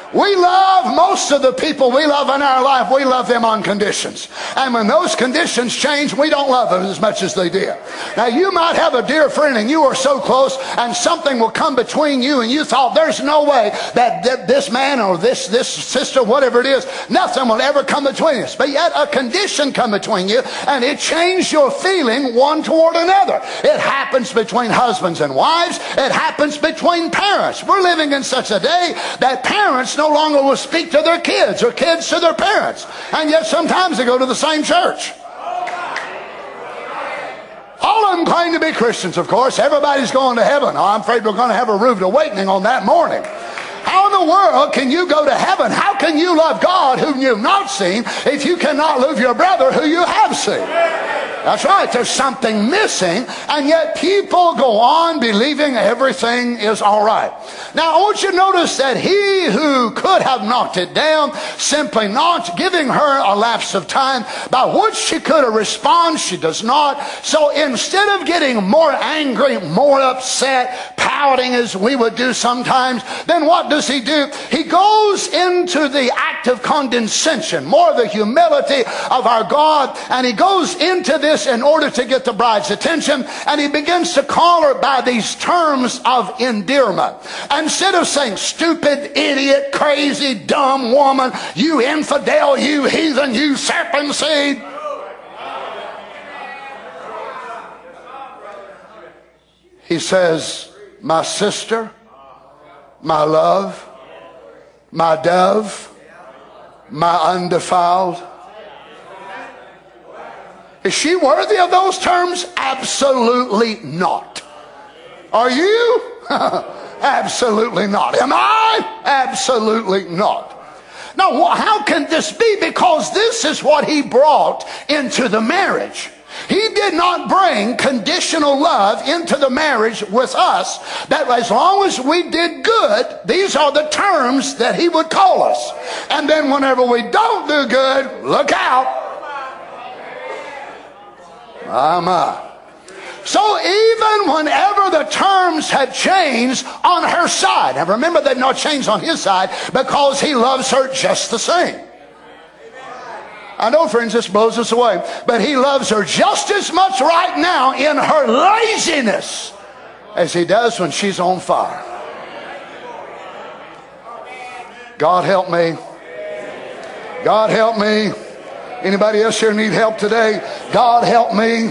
We love most of the people we love in our life. We love them on conditions. And when those conditions change, we don't love them as much as they did. Now, you might have a dear friend and you are so close and something will come between you and you thought there's no way that this man or this sister, whatever it is, nothing will ever come between us. But yet a condition come between you and it changed your feeling one toward another. It happens between husbands and wives. It happens between parents. We're living in such a day that parents no longer will speak to their kids or kids to their parents. And yet sometimes they go to the same church. All of them claim to be Christians, of course. Everybody's going to heaven. Oh, I'm afraid we're going to have a rude awakening on that morning. How in the world can you go to heaven? How can you love God whom you've not seen if you cannot love your brother who you have seen? That's right. There's something missing, and yet people go on believing everything is all right. Now, I want you to notice that he who could have knocked it down, simply not giving her a lapse of time by which she could have responded, she does not. So instead of getting more angry, more upset, pouting as we would do sometimes, then what does he do? He goes into the act of condescension, more the humility of our God, and he goes into this in order to get the bride's attention, and he begins to call her by these terms of endearment. Instead of saying stupid, idiot, crazy, dumb woman, you infidel, you heathen, you serpent seed, he says, my sister, my love, my dove, my undefiled. Is she worthy of those terms? Absolutely not. Are you? Absolutely not. Am I? Absolutely not. Now, how can this be? Because this is what he brought into the marriage. He did not bring conditional love into the marriage with us, that as long as we did good, these are the terms that he would call us. And then whenever we don't do good, look out. So even whenever the terms had changed on her side, and remember they've not changed on his side because he loves her just the same. I know, friends, this blows us away, but he loves her just as much right now in her laziness as he does when she's on fire. God help me. God help me. Anybody else here need help today? God help me.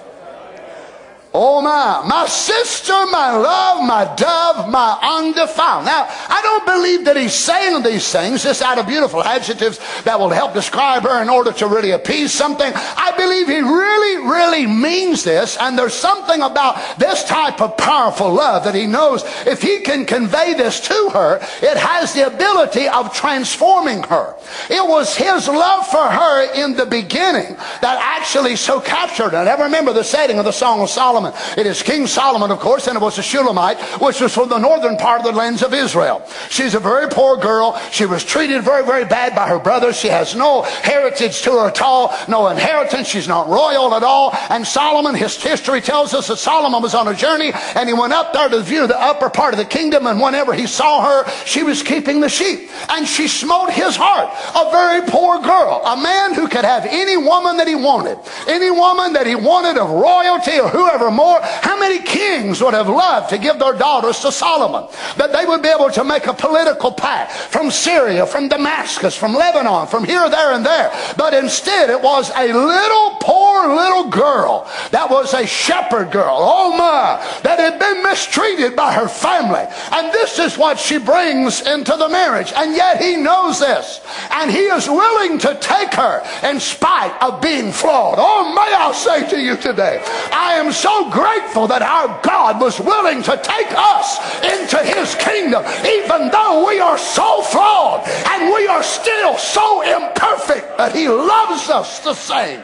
Oh my sister, my love, my dove, my undefiled. Now, I don't believe that he's saying these things just out of beautiful adjectives that will help describe her in order to really appease something. I believe he really, really means this, and there's something about this type of powerful love that he knows if he can convey this to her, it has the ability of transforming her. It was his love for her in the beginning that actually so captured her. And I remember the setting of the Song of Solomon. It is King Solomon, of course, and it was a Shulamite, which was from the northern part of the lands of Israel. She's a very poor girl. She was treated very, very bad by her brothers. She has no heritage to her at all, no inheritance. She's not royal at all. And Solomon, his history tells us that Solomon was on a journey, and he went up there to view the upper part of the kingdom, and whenever he saw her, she was keeping the sheep. And she smote his heart. A very poor girl, a man who could have any woman that he wanted, any woman that he wanted of royalty or whoever more. How many kings would have loved to give their daughters to Solomon, that they would be able to make a political pact from Syria, from Damascus, from Lebanon, from here, there, and there. But instead it was a little poor little girl that was a shepherd girl, oh my, that had been mistreated by her family. And this is what she brings into the marriage. And yet he knows this, and he is willing to take her in spite of being flawed. Oh, may I say to you today, I am so grateful that our God was willing to take us into his kingdom, even though we are so flawed and we are still so imperfect, that he loves us the same.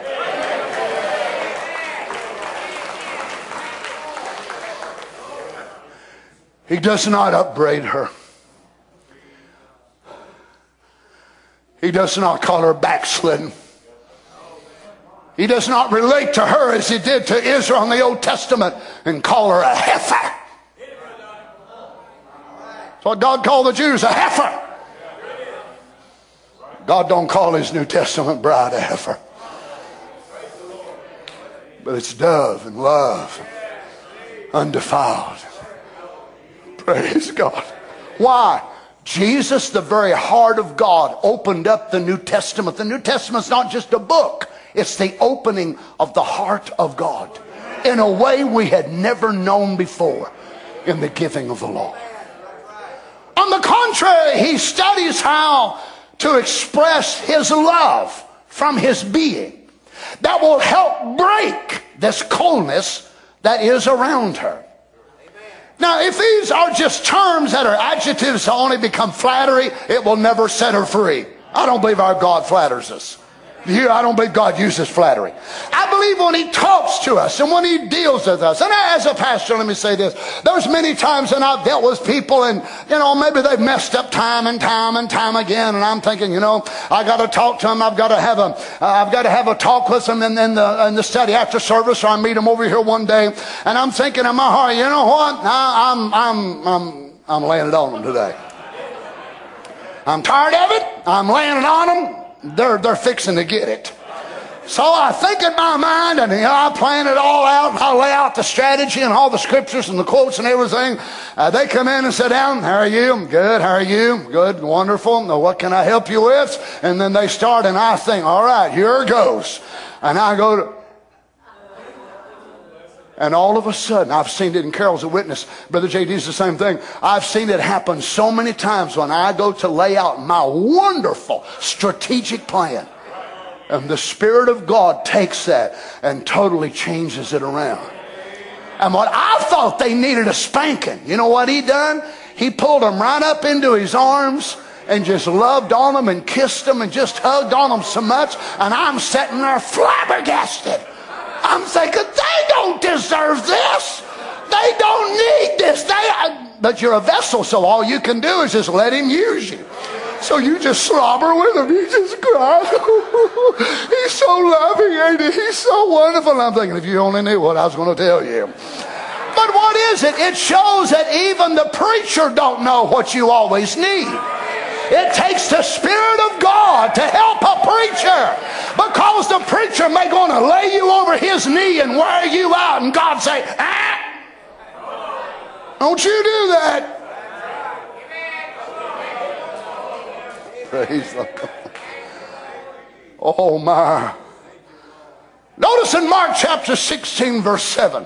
He does not upbraid her. He does not call her backslidden. He does not relate to her as he did to Israel in the Old Testament and call her a heifer. That's what God called the Jews, a heifer. God don't call his New Testament bride a heifer. But it's dove and love, undefiled. Praise God. Why? Jesus, the very heart of God, opened up the New Testament. The New Testament's not just a book. It's the opening of the heart of God in a way we had never known before in the giving of the law. On the contrary, he studies how to express his love from his being that will help break this coldness that is around her. Now, if these are just terms that are adjectives to only become flattery, it will never set her free. I don't believe our God flatters us. I don't believe God uses flattery. I believe when he talks to us and when he deals with us. And as a pastor, let me say this. There's many times when I've dealt with people and, maybe they've messed up time and time again. And I'm thinking, I got to talk to them. I've got to have a talk with them in the study after service, or I meet them over here one day. And I'm thinking in my heart, you know what? I'm laying it on them today. I'm tired of it. I'm laying it on them. They're fixing to get it. So I think in my mind, and I plan it all out. I lay out the strategy and all the scriptures and the quotes and everything. They come in and sit down. How are you? Good. How are you? Good. Wonderful. Now, what can I help you with? And then they start, and I think, all right, here it goes. And I go to... And all of a sudden, I've seen it in Carol's a witness. Brother JD's the same thing. I've seen it happen so many times when I go to lay out my wonderful strategic plan. And the Spirit of God takes that and totally changes it around. And what I thought they needed a spanking, you know what he done? He pulled them right up into his arms and just loved on them and kissed them and just hugged on them so much. And I'm sitting there flabbergasted. I'm thinking, they don't deserve this. They don't need this. But you're a vessel, so all you can do is just let him use you. So you just slobber with him. You just cry. He's so loving, ain't he? He's so wonderful. And I'm thinking, if you only knew what I was going to tell you. But what is it? It shows that even the preacher don't know what you always need. It takes the Spirit of God to help a preacher, because the preacher may going to lay you over his knee and wear you out, and God say, don't you do that. Praise the Lord. Oh my. Notice in Mark chapter 16 verse 7.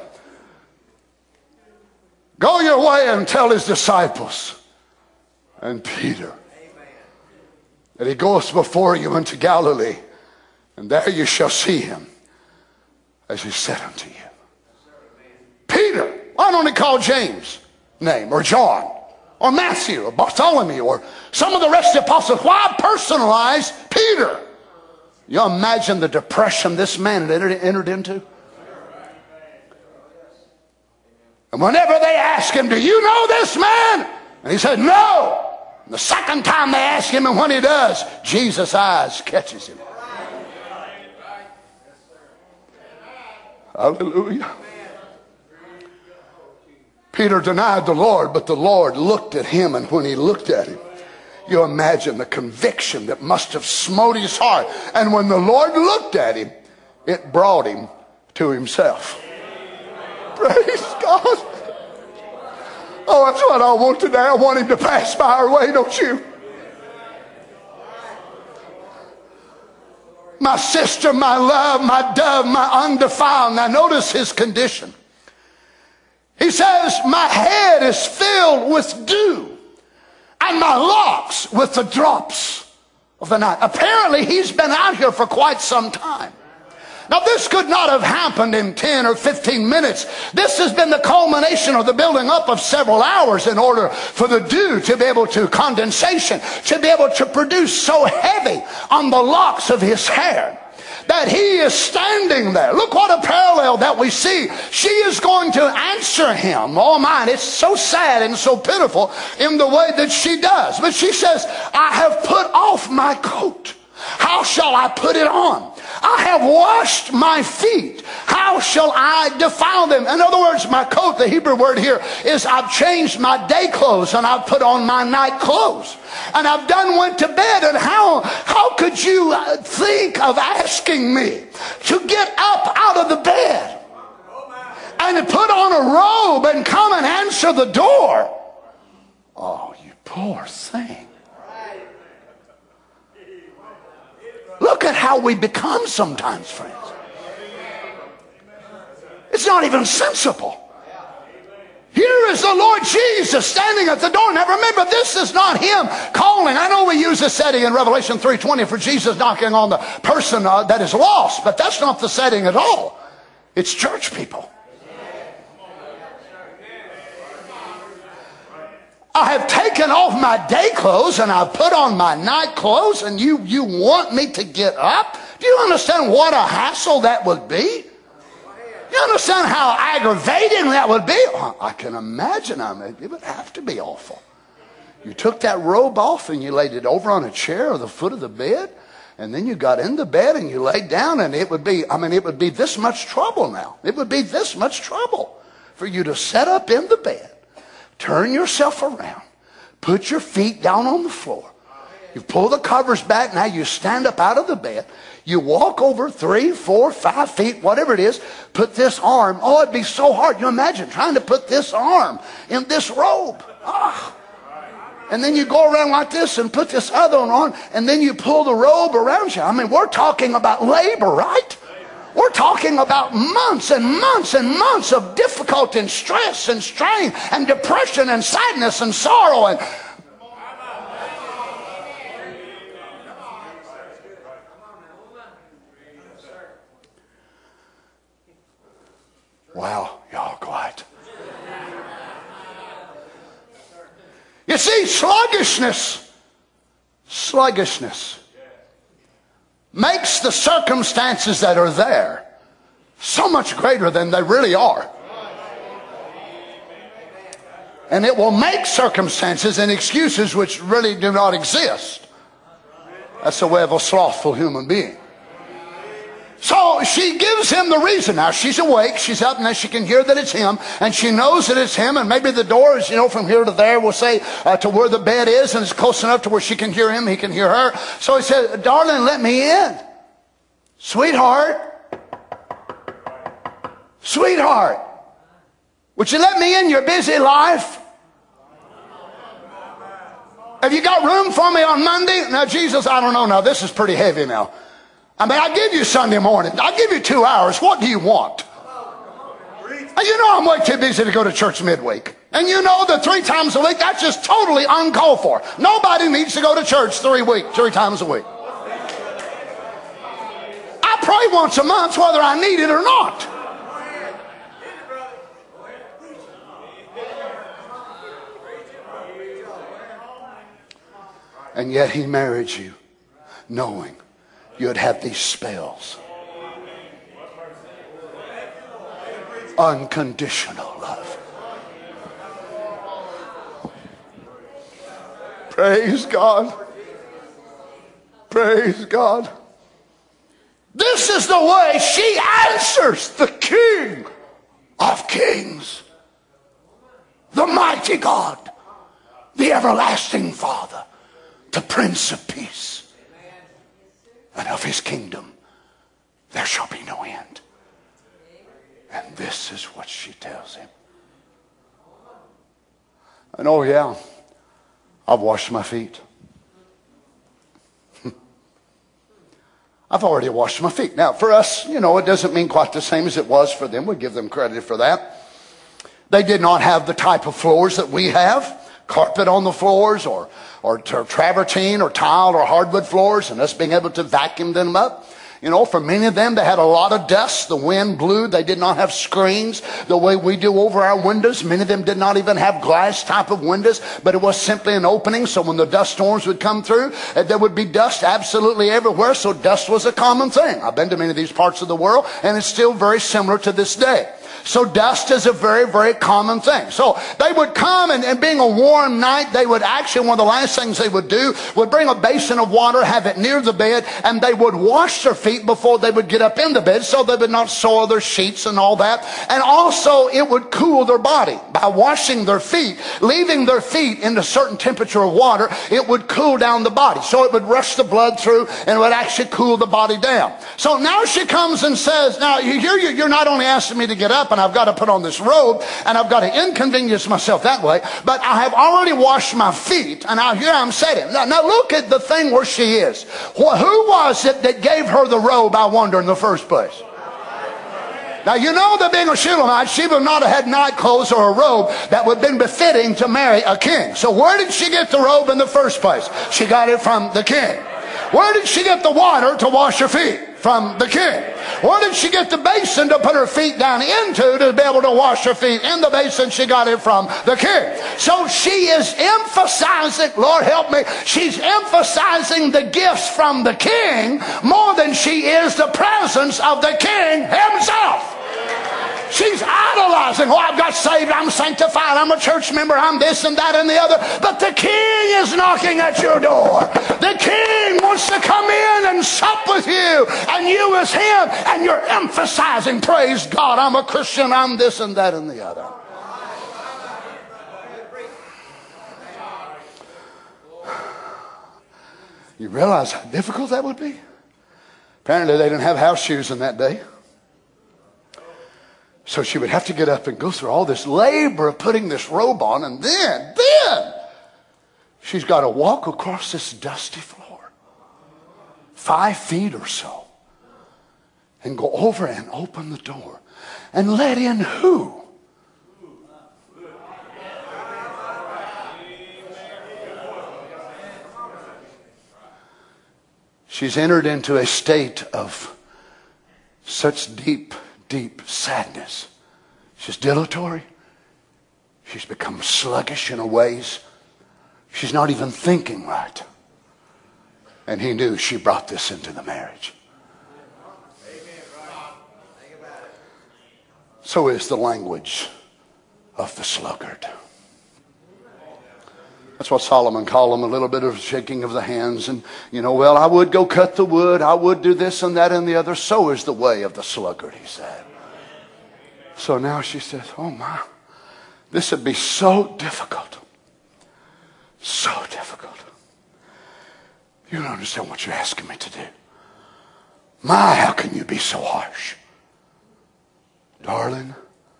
Go your way and tell his disciples and Peter that he goes before you into Galilee, and there you shall see him as he said unto you. Peter, why don't he call James' name, or John, or Matthew, or Bartholomew, or some of the rest of the apostles? Why personalize Peter? You imagine the depression this man had entered into? And whenever they ask him, do you know this man? And he said, no. And the second time they ask him, and when he does, Jesus' eyes catches him. Hallelujah. Peter denied the Lord, but the Lord looked at him, and when he looked at him, you imagine the conviction that must have smote his heart. And when the Lord looked at him, it brought him to himself. Praise God. Oh, that's what I want today. I want him to pass by our way, don't you? My sister, my love, my dove, my undefiled. Now notice his condition. He says, my head is filled with dew, and my locks with the drops of the night. Apparently he's been out here for quite some time. Now this could not have happened in 10 or 15 minutes. This has been the culmination of the building up of several hours in order for the dew to be able to, condensation, to be able to produce so heavy on the locks of his hair that he is standing there. Look what a parallel that we see. She is going to answer him. Oh my, it's so sad and so pitiful in the way that she does. But she says, I have put off my coat. How shall I put it on? I have washed my feet. How shall I defile them? In other words, my coat, the Hebrew word here is I've changed my day clothes and I've put on my night clothes. And I've went to bed. And how could you think of asking me to get up out of the bed and to put on a robe and come and answer the door? Oh, you poor thing. Look at how we become sometimes, friends. It's not even sensible. Here is the Lord Jesus standing at the door. Now remember, this is not him calling. I know we use this setting in Revelation 3:20 for Jesus knocking on the person that is lost, but that's not the setting at all. It's church people. I have taken off my day clothes and I've put on my night clothes, and you want me to get up? Do you understand what a hassle that would be? You understand how aggravating that would be? I can imagine. It would have to be awful. You took that robe off and you laid it over on a chair at the foot of the bed, and then you got in the bed and you laid down, and it would be this much trouble now. It would be this much trouble for you to set up in the bed, turn yourself around, put your feet down on the floor. You pull the covers back. Now you stand up out of the bed. You walk over 3, 4, 5 feet, whatever it is. Put this arm. Oh, it'd be so hard. You imagine trying to put this arm in this robe. Ah. And then you go around like this and put this other one on. And then you pull the robe around you. I mean, we're talking about labor, right? We're talking about months and months and months of difficulty and stress and strain and depression and sadness and sorrow and... Wow, y'all quiet. You see, sluggishness makes the circumstances that are there so much greater than they really are. And it will make circumstances and excuses which really do not exist. That's the way of a slothful human being. So she gives him the reason. Now she's awake, she's up, and she can hear that it's him, and she knows that it's him, and maybe the door is, from here to there, we'll say, to where the bed is, and it's close enough to where she can hear him, he can hear her. So he said, darling, let me in. Sweetheart, would you let me in your busy life? Have you got room for me on Monday? Now, Jesus, I don't know now. This is pretty heavy now. I mean, I'll give you Sunday morning. I'll give you 2 hours. What do you want? And I'm way too busy to go to church midweek. And that 3 times a week, that's just totally uncalled for. Nobody needs to go to church 3 times a week. I pray once a month whether I need it or not. And yet he married you knowing you'd have these spells. Unconditional love. Praise God. Praise God. This is the way she answers the King of Kings, the mighty God, the everlasting Father, the Prince of Peace. And of his kingdom there shall be no end. And this is what she tells him. And oh yeah, I've washed my feet. I've already washed my feet. Now for us, it doesn't mean quite the same as it was for them. We give them credit for that. They did not have the type of floors that we have. Carpet on the floors or travertine or tile or hardwood floors, and us being able to vacuum them up. For many of them, they had a lot of dust. The wind blew. They did not have screens the way we do over our windows. Many of them did not even have glass type of windows, but it was simply an opening. So when the dust storms would come through, there would be dust absolutely everywhere. So dust was a common thing. I've been to many of these parts of the world, and it's still very similar to this day. So dust is a very, very common thing. So they would come, and being a warm night, they would actually, one of the last things they would do would bring a basin of water, have it near the bed, and they would wash their feet before they would get up in the bed so they would not soil their sheets and all that. And also it would cool their body. By washing their feet, leaving their feet in a certain temperature of water, it would cool down the body. So it would rush the blood through and it would actually cool the body down. So now she comes and says, now you're not only asking me to get up and I've got to put on this robe and I've got to inconvenience myself that way, but I have already washed my feet and now here I'm sitting. Now look at the thing where she is. Who was it that gave her the robe, I wonder, in the first place? Now, you know that being a Shulamite, she would not have had night clothes or a robe that would have been befitting to marry a king. So where did she get the robe in the first place? She got it from the king. Where did she get the water to wash her feet? From the king. Where did she get the basin to put her feet down into to be able to wash her feet? In the basin, she got it from the king. So she is emphasizing, Lord help me, she's emphasizing the gifts from the king more than she is the presence of the king himself. She's idolizing. Oh, I've got saved, I'm sanctified, I'm a church member, I'm this and that and the other. But the king is knocking at your door. The king wants to come in and sup with you, and you as him, and you're emphasizing, praise God, I'm a Christian, I'm this and that and the other. You realize how difficult that would be? Apparently they didn't have house shoes in that day. So she would have to get up and go through all this labor of putting this robe on, and then she's got to walk across this dusty floor, 5 feet or so, and go over and open the door and let in who? She's entered into a state of such deep sadness. She's dilatory. She's become sluggish in her ways. She's not even thinking right. And he knew she brought this into the marriage. So is the language of the sluggard. That's what Solomon called them, a little bit of shaking of the hands. And, well, I would go cut the wood. I would do this and that and the other. So is the way of the sluggard, he said. So now she says, oh my, this would be so difficult. So difficult. You don't understand what you're asking me to do. My, how can you be so harsh? Darling,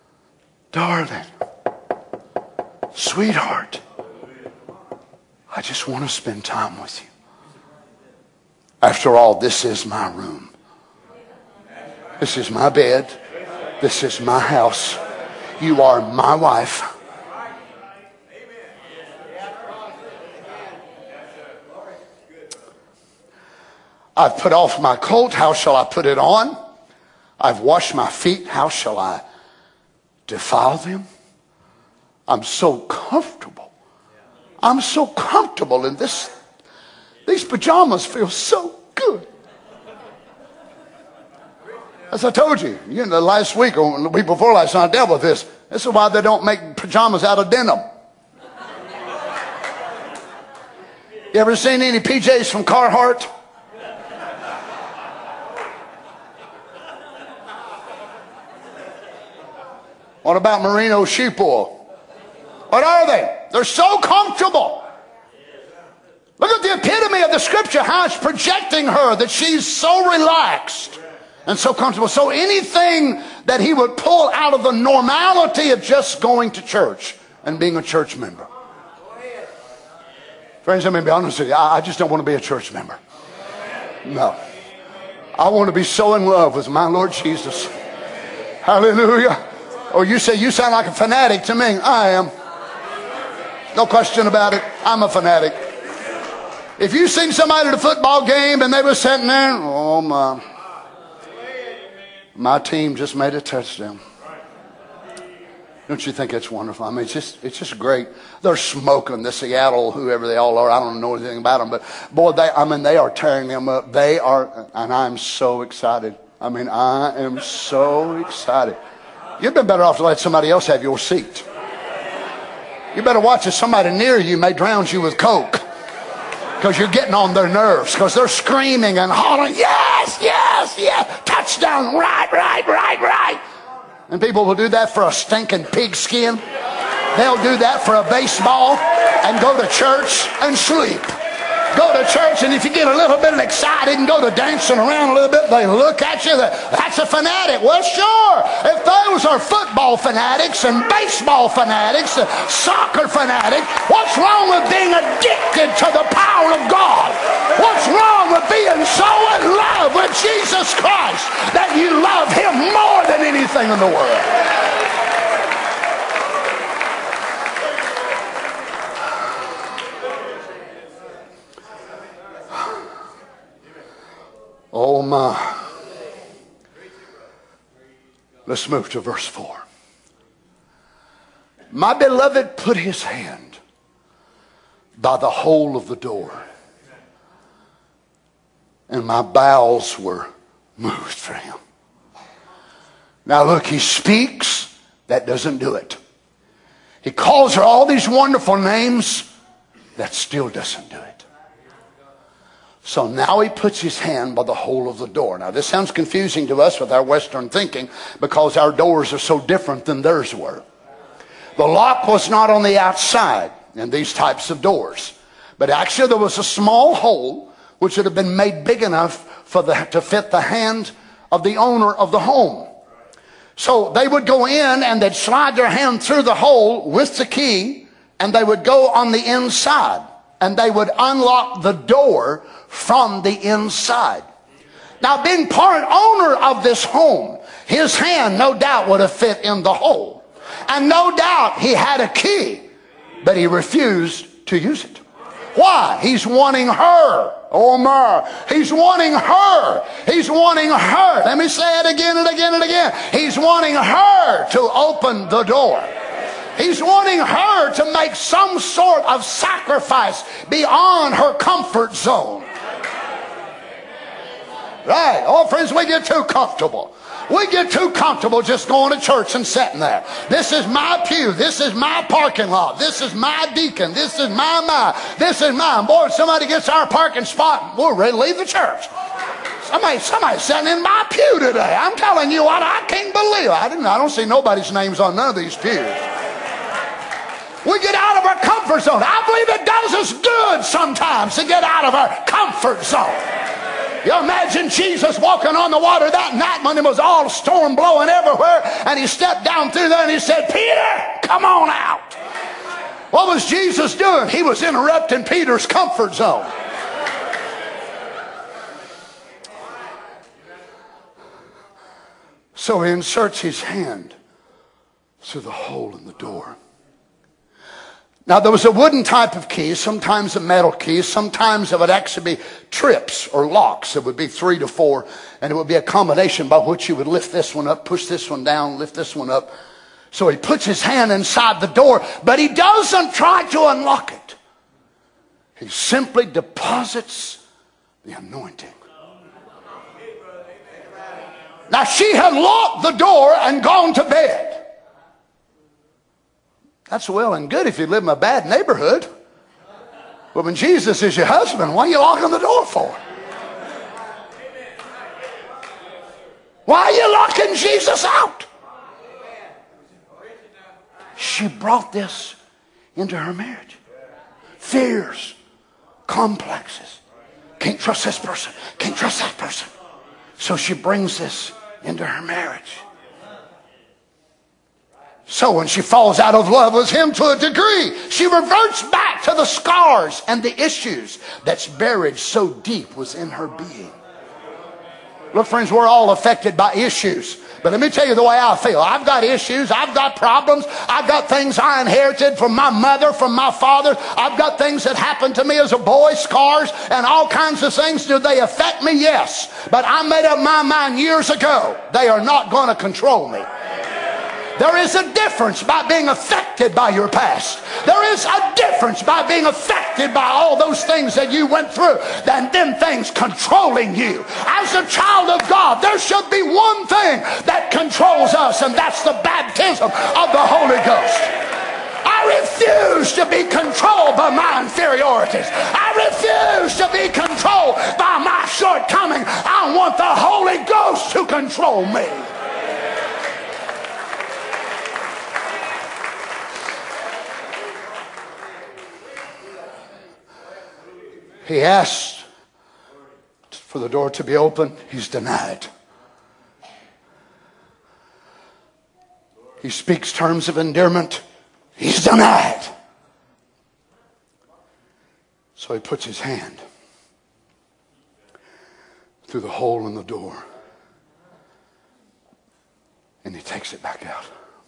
sweetheart, I just want to spend time with you. After all, this is my room. This is my bed. This is my house. You are my wife. I've put off my coat. How shall I put it on? I've washed my feet. How shall I defile them? I'm so comfortable. I'm so comfortable in this. These pajamas feel so good. As I told you, last week or the week before last, I dealt with this. This is why they don't make pajamas out of denim. You ever seen any PJs from Carhartt? What about merino sheep wool? What are they? They're so comfortable. Look at the epitome of the scripture, how it's projecting her, that she's so relaxed and so comfortable. So anything that he would pull out of the normality of just going to church and being a church member. Friends, let me be honest with you. I just don't want to be a church member. No. I want to be so in love with my Lord Jesus. Hallelujah. Oh, you say you sound like a fanatic to me. I am. No question about it. I'm a fanatic. If you seen somebody at a football game and they were sitting there, oh my team just made a touchdown. Don't you think it's wonderful? I mean, it's just great. They're smoking the Seattle, whoever they all are. I don't know anything about them, but boy, they are tearing them up. They are, and I'm so excited. I mean, I am so excited. You'd been better off to let somebody else have your seat. You better watch as somebody near you may drown you with Coke, because you're getting on their nerves, because they're screaming and hollering, yes, yes, yes, touchdown, right, right, right, right. And people will do that for a stinking pigskin. They'll do that for a baseball and go to church and sleep. Go to church, and if you get a little bit excited and go to dancing around a little bit, they look at you. That's a fanatic. Well, sure. If those are football fanatics and baseball fanatics, soccer fanatics, what's wrong with being addicted to the power of God? What's wrong with being so in love with Jesus Christ that you love Him more than anything in the world? Oh my. Let's move to verse 4. My beloved put his hand by the hole of the door, and my bowels were moved for him. Now look, he speaks, that doesn't do it. He calls her all these wonderful names, that still doesn't do it. So now he puts his hand by the hole of the door. Now this sounds confusing to us with our Western thinking, because our doors are so different than theirs were. The lock was not on the outside in these types of doors, but actually there was a small hole which would have been made big enough to fit the hand of the owner of the home. So they would go in and they'd slide their hand through the hole with the key, and they would go on the inside, and they would unlock the door from the inside. Now, being part owner of this home, his hand no doubt would have fit in the hole. And no doubt he had a key, but he refused to use it. Why? He's wanting her. Oh my. He's wanting her. He's wanting her. Let me say it again and again and again. He's wanting her to open the door. He's wanting her to make some sort of sacrifice beyond her comfort zone. Right. Oh, friends, we get too comfortable. We get too comfortable just going to church and sitting there. This is my pew. This is my parking lot. This is my deacon. This is this is mine. Boy, if somebody gets our parking spot, we're ready to leave the church. Somebody's sitting in my pew today. I'm telling you what, I can't believe it. I don't see nobody's names on none of these pews. We get out of our comfort zone. I believe it does us good sometimes to get out of our comfort zone. You imagine Jesus walking on the water that night when it was all storm blowing everywhere, and he stepped down through there and he said, Peter, come on out. What was Jesus doing? He was interrupting Peter's comfort zone. So he inserts his hand through the hole in the door. Now, there was a wooden type of key, sometimes a metal key, sometimes it would actually be trips or locks. It would be 3 to 4, and it would be a combination by which you would lift this one up, push this one down, lift this one up. So he puts his hand inside the door, but he doesn't try to unlock it. He simply deposits the anointing. Now, she had locked the door and gone to bed. That's well and good if you live in a bad neighborhood. But when Jesus is your husband, what are you locking the door for? Why are you locking Jesus out? She brought this into her marriage. Fears, complexes. Can't trust this person. Can't trust that person. So she brings this into her marriage. So when she falls out of love with him to a degree, she reverts back to the scars and the issues that's buried so deep within her being. Look, friends, we're all affected by issues. But let me tell you the way I feel. I've got issues. I've got problems. I've got things I inherited from my mother, from my father. I've got things that happened to me as a boy, scars and all kinds of things. Do they affect me? Yes. But I made up my mind years ago. They are not going to control me. There is a difference by being affected by your past. There is a difference by being affected by all those things that you went through than them things controlling you. As a child of God, there should be one thing that controls us, and that's the baptism of the Holy Ghost. I refuse to be controlled by my inferiorities. I refuse to be controlled by my shortcomings. I want the Holy Ghost to control me. He asked for the door to be open. He's denied. He speaks terms of endearment. He's denied. So he puts his hand through the hole in the door and he takes it back out.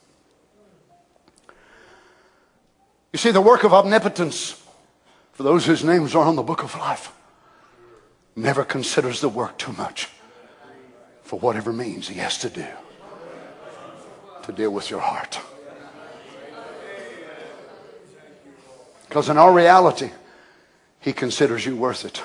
You see, the work of omnipotence, for those whose names are on the book of life, never considers the work too much for whatever means he has to do to deal with your heart. Because in our reality, he considers you worth it.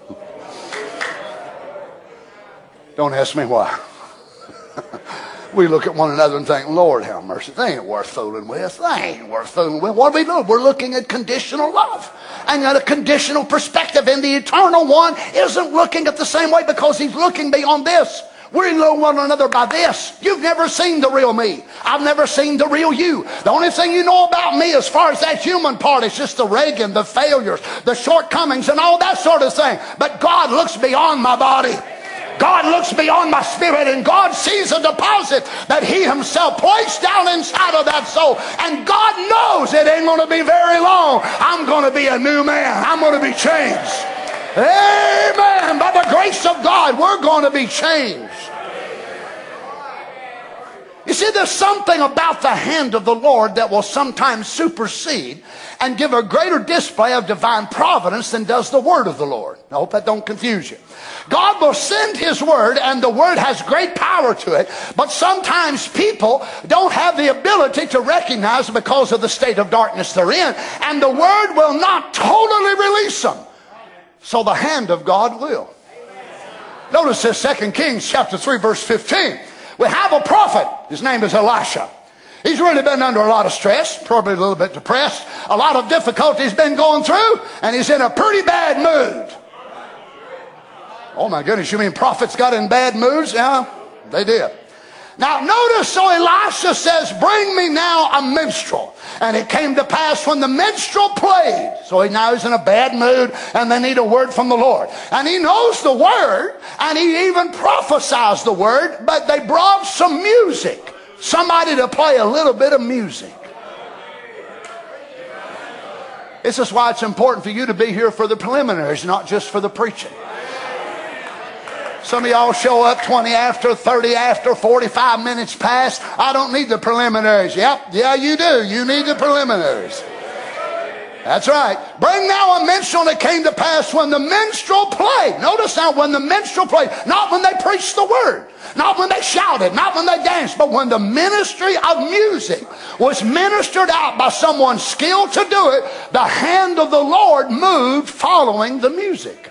Don't ask me why. We look at one another and think, Lord have mercy, they ain't worth fooling with. They ain't worth fooling with. What are we doing? We're looking at conditional love. And at a conditional perspective. And the eternal one isn't looking at the same way because he's looking beyond this. We know one another by this. You've never seen the real me. I've never seen the real you. The only thing you know about me as far as that human part is just the Reagan, the failures, the shortcomings, and all that sort of thing. But God looks beyond my body. God looks beyond my spirit, and God sees a deposit that he himself placed down inside of that soul. And God knows it ain't going to be very long. I'm going to be a new man. I'm going to be changed. Amen. By the grace of God, we're going to be changed. You see, there's something about the hand of the Lord that will sometimes supersede and give a greater display of divine providence than does the word of the Lord. I hope that don't confuse you. God will send his word, and the word has great power to it, but sometimes people don't have the ability to recognize because of the state of darkness they're in, and the word will not totally release them. So the hand of God will. Notice this, 2 Kings chapter 3 verse 15. We have a prophet. His name is Elisha. He's really been under a lot of stress, probably a little bit depressed. A lot of difficulties been going through, and he's in a pretty bad mood. Oh my goodness, you mean prophets got in bad moods? Yeah, they did. Now notice, so Elisha says, bring me now a minstrel. And it came to pass when the minstrel played. So now he's in a bad mood and they need a word from the Lord. And he knows the word and he even prophesies the word, but they brought some music. Somebody to play a little bit of music. This is why it's important for you to be here for the preliminaries, not just for the preaching. Some of y'all show up 20 after, 30 after, 45 minutes past. I don't need the preliminaries. Yep, yeah, you do. You need the preliminaries. That's right. Bring now a minstrel, and it came to pass when the minstrel played. Notice now, when the minstrel played, not when they preached the word, not when they shouted, not when they danced, but when the ministry of music was ministered out by someone skilled to do it, the hand of the Lord moved following the music.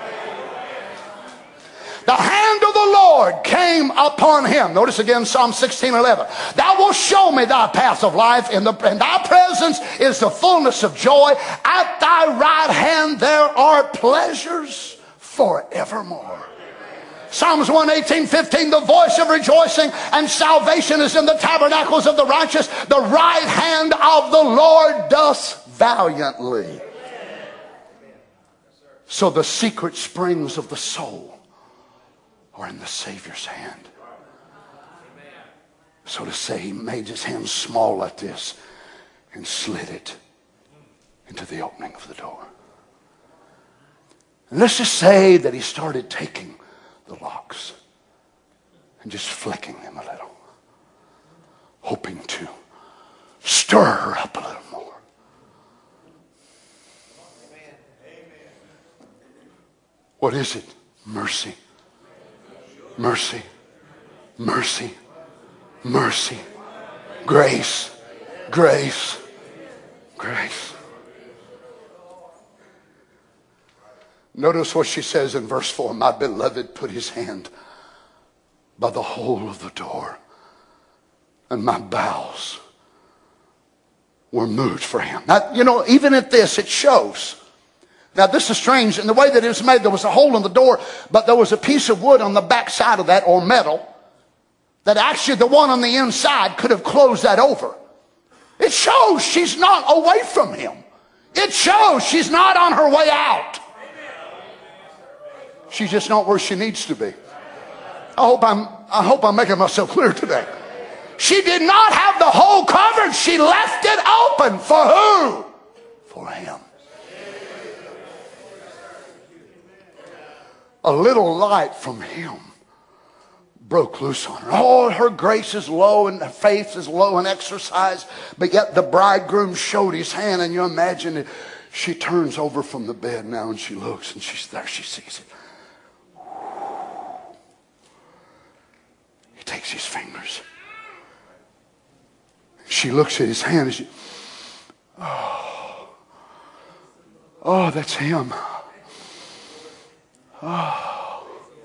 The hand of the Lord came upon him. Notice again Psalm 16:11. Thou wilt show me thy path of life. In thy presence is the fullness of joy. At thy right hand there are pleasures forevermore. Psalms 118:15. The voice of rejoicing and salvation is in the tabernacles of the righteous. The right hand of the Lord doth valiantly. So the secret springs of the soul or in the Savior's hand. So to say, he made his hand small like this and slid it into the opening of the door. And let's just say that he started taking the locks and just flicking them a little, hoping to stir her up a little more. What is it? Mercy. Mercy, mercy, mercy, Grace. Grace. Grace. Notice what she says in verse 4. My beloved put his hand by the hole of the door, and my bowels were moved for him. Now, you know, even at this, it shows. Now, this is strange. In the way that it was made, there was a hole in the door, but there was a piece of wood on the back side of that, or metal, that actually the one on the inside could have closed that over. It shows she's not away from him. It shows she's not on her way out. She's just not where she needs to be. I hope I'm making myself clear today. She did not have the hole covered. She left it open. For who? For him. A little light from him broke loose on her. Oh, her grace is low and her faith is low in exercise, but yet the bridegroom showed his hand, and you imagine it. She turns over from the bed now and she looks, and she's there. She sees it. He takes his fingers. She looks at his hand and she, oh, that's him. Oh.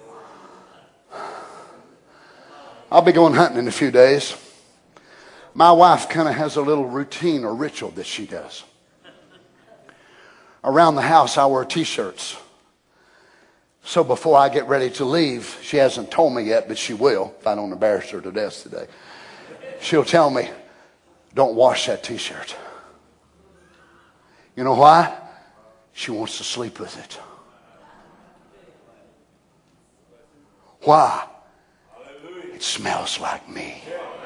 I'll be going hunting in a few days. My wife kind of has a little routine or ritual that she does. Around the house, I wear t-shirts. So before I get ready to leave, she hasn't told me yet, but she will, if I don't embarrass her to death today. She'll tell me, don't wash that t-shirt. You know why? She wants to sleep with it. Why? It smells like me.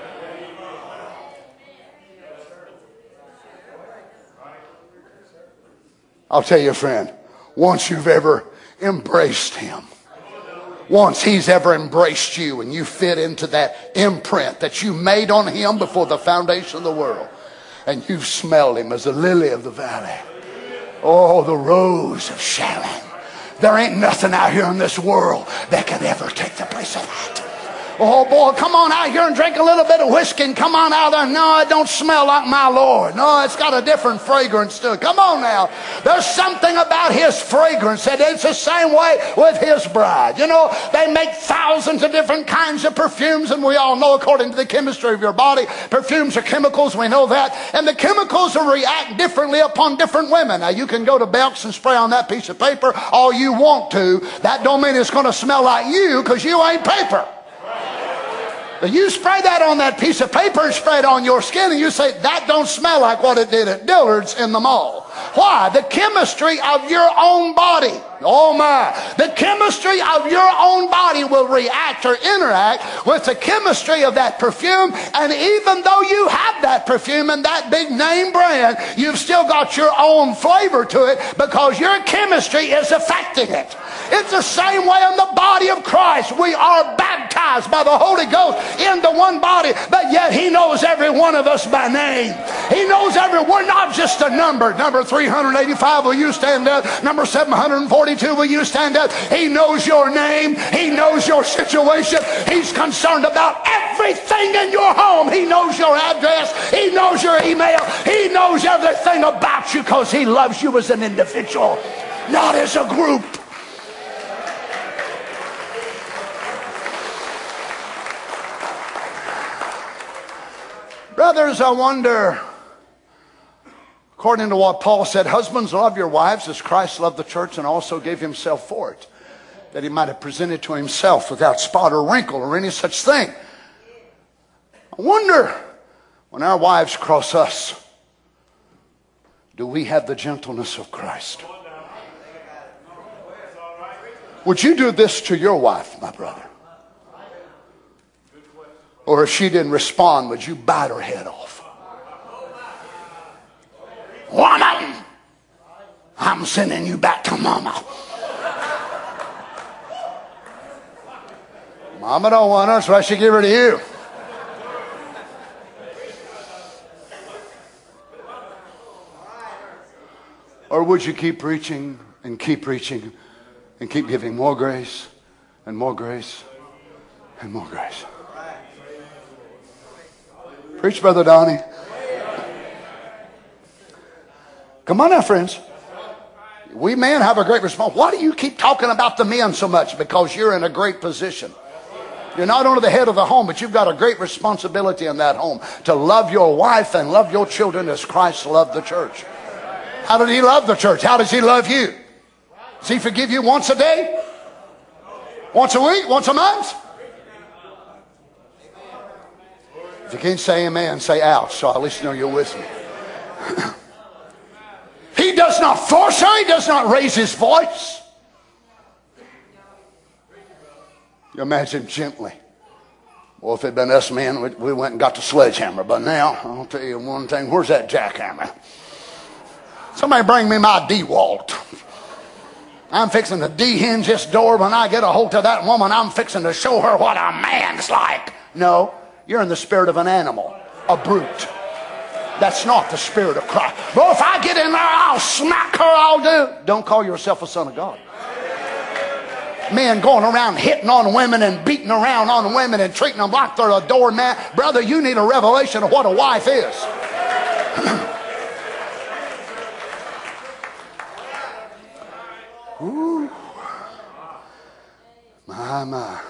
I'll tell you, friend, once you've ever embraced him, once he's ever embraced you and you fit into that imprint that you made on him before the foundation of the world, and you've smelled him as a lily of the valley, oh, the rose of Sharon, there ain't nothing out here in this world that can ever take the place of that. Oh boy, come on out here and drink a little bit of whiskey and come on out there. No, it don't smell like my Lord. No, it's got a different fragrance to it. Come on now. There's something about his fragrance that it's the same way with his bride. You know, they make thousands of different kinds of perfumes, and we all know, according to the chemistry of your body, perfumes are chemicals. We know that. And the chemicals will react differently upon different women. Now, you can go to Belk's and spray on that piece of paper all you want to. That don't mean it's going to smell like you, because you ain't paper. You spray that on that piece of paper and spray it on your skin, and you say, that don't smell like what it did at Dillard's in the mall. Why? The chemistry of your own body. Oh my. The chemistry of your own body will react or interact with the chemistry of that perfume. And even though you have that perfume and that big name brand, you've still got your own flavor to it because your chemistry is affecting it. It's the same way in the body of Christ. We are baptized by the Holy Ghost into one body, but yet he knows every one of us by name. He knows we're not just a number. Number 385, will you stand up? Number 742, will you stand up? He knows your name. He knows your situation. He's concerned about everything in your home. He knows your address. He knows your email. He knows everything about you because he loves you as an individual, not as a group. Brothers, I wonder, according to what Paul said, husbands, love your wives as Christ loved the church and also gave himself for it, that he might have presented to himself without spot or wrinkle or any such thing. I wonder, when our wives cross us, do we have the gentleness of Christ? Would you do this to your wife, my brother? Or if she didn't respond, would you bite her head off? Woman, I'm sending you back to mama. Mama don't want her, that's why she give her to you. Or would you keep preaching and keep preaching and keep giving more grace and more grace and more grace? Preach, Brother Donnie. Come on now, friends. We men have a great response. Why do you keep talking about the men so much? Because you're in a great position. You're not only the head of the home, but you've got a great responsibility in that home to love your wife and love your children as Christ loved the church. How did he love the church? How does he love you? Does he forgive you once a day? Once a week? Once a month? If you can't say amen, say ouch, so at least you know you're with me. He does not force her. He does not raise his voice. You imagine gently. Well, if it had been us men, we went and got the sledgehammer. But now, I'll tell you one thing. Where's that jackhammer? Somebody bring me my DeWalt. I'm fixing to de-hinge this door. When I get a hold of that woman, I'm fixing to show her what a man's like. No, you're in the spirit of an animal, a brute. That's not the spirit of Christ. Well, if I get in there, I'll smack her, I'll do. Don't call yourself a son of God. Men going around hitting on women and beating around on women and treating them like they're a doormat. Brother, you need a revelation of what a wife is. Ooh. My.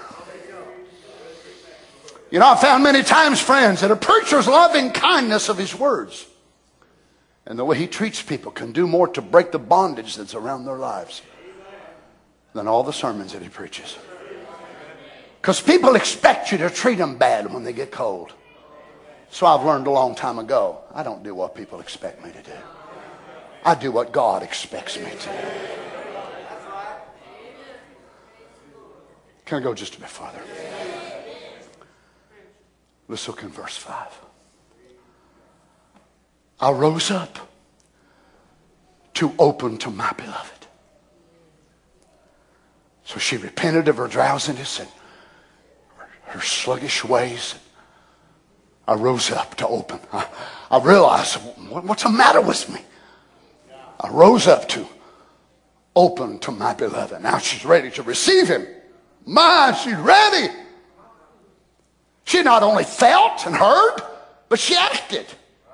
You know, I've found many times, friends, that a preacher's loving kindness of his words and the way he treats people can do more to break the bondage that's around their lives than all the sermons that he preaches. Because people expect you to treat them bad when they get cold. So I've learned a long time ago, I don't do what people expect me to do. I do what God expects me to do. Can I go just a bit farther? Let's look in verse 5. I rose up to open to my beloved. So she repented of her drowsiness and her sluggish ways. I rose up to open. I realized, what's the matter with me? I rose up to open to my beloved. Now she's ready to receive him. She's ready. She not only felt and heard, but she acted.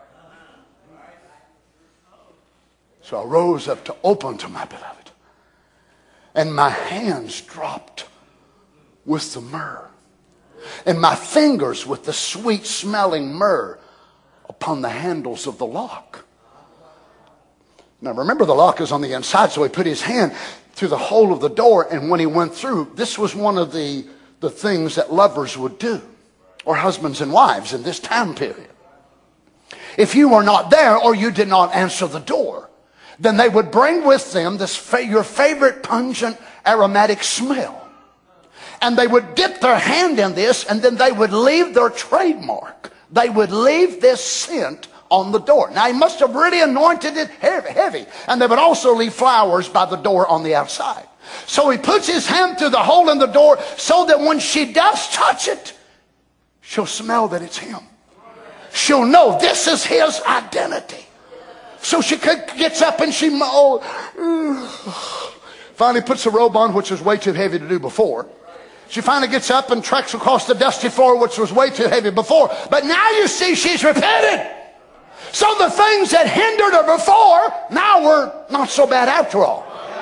So I rose up to open to my beloved. And my hands dropped with the myrrh. And my fingers with the sweet smelling myrrh upon the handles of the lock. Now remember, the lock is on the inside, so he put his hand through the hole of the door, and when he went through, this was one of the things that lovers would do, or husbands and wives in this time period. If you were not there or you did not answer the door, then they would bring with them your favorite pungent aromatic smell. And they would dip their hand in this, and then they would leave their trademark. They would leave this scent on the door. Now, he must have really anointed it heavy. And they would also leave flowers by the door on the outside. So he puts his hand through the hole in the door so that when she does touch it, she'll smell that it's him. She'll know this is his identity. So she gets up and she finally puts a robe on, which was way too heavy to do before. She finally gets up and treks across the dusty floor, which was way too heavy before. But now you see she's repented. So the things that hindered her before now were not so bad after all.